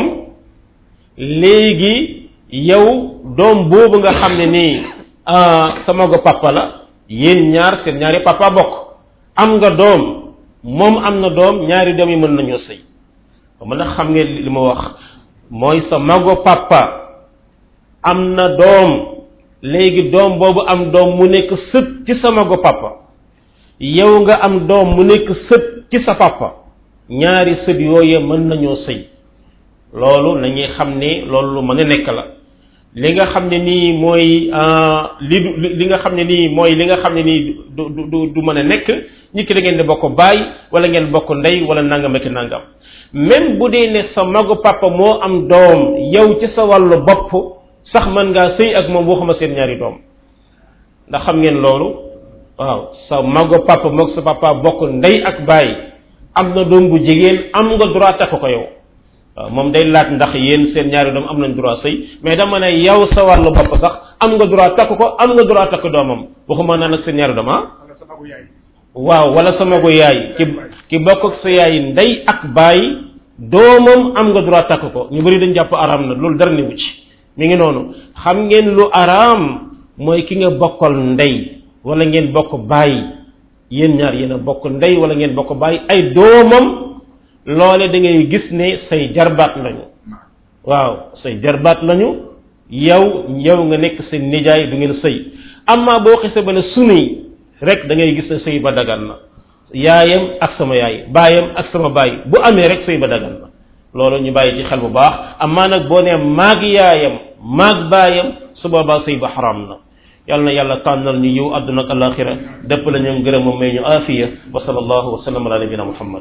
[SPEAKER 1] léegi yow doom boobu nga xam ne nii sa mago papa la yéen ñaar seen ñaari papa bokk am nga doom moom am na doom ñaari doom yi mën nañoo sëy mën na xam ngeen li ma wax mooy sa mago papa am na doom léegi doom boobu am doom mu nekk sët ci sa mago papa yow nga am doom mu nekk sët ci sa papa ñaari sët yooyu mën nañoo sëy loolu nañuy xam ne loolu lu mën a nekk la li nga xam ne nii mooy li li nga xam ne nii mooy li nga xam ne nii du du du mën a nekk nit ki da ngeen di bokk baay wala ngeen bokk ndey wala nangam ak nangam même bu dee ne sa magu papa moo am doom yow ci sa wàllu bopp sax mën ngaa sëy ak moom waxuma seen ñaari doom ndax xam ngeen loolu waaw sa magu papa moog sa papa bokk ndey ak baay am na doom bu jigéen am nga droit takk ko yow waaw moom day laaj ndax yéen seen ñaari doom am nañ droit sëy mais dama ne yow sa wàllu bopp sax am nga droit takk ko am nga droit takk doomam waxuma naa nag seen ñaari doom ah waaw wala sa magu yaay ki ki bokk ak sa yaay ndey ak baay doomam am nga droit takk ko ñu bari dañ jàpp araam na loolu dara newu ci mi ngi noonu xam ngeen lu araam mooy ki nga bokkal ndey wala ngeen bokk baay yéen ñaar yéen a bokk ndey wala ngeen bokk baay ay doomam loole da ngay gis ne say jarbaat lañu waaw say jarbaat lañu yow yow nga nekk seen nijaay du ngeen sëy amma boo xisee ba ne sunuy rek da ngay gis ne sëy ba dagan na yaayam ak sama yaay baayam ak sama baay bu amee rek sëy ba dagan na loolu ñu bàyyi ci xel bu baax amma nag boo nee maag yaayam maag baayam su boobaa sëy ba xaram na yàlla na yàlla tànnal ñu yiw àdduna ak alaxira dëpp la ñu gërëm may ñu aafiya wa sallallahu wa sallam ala nabina muhammad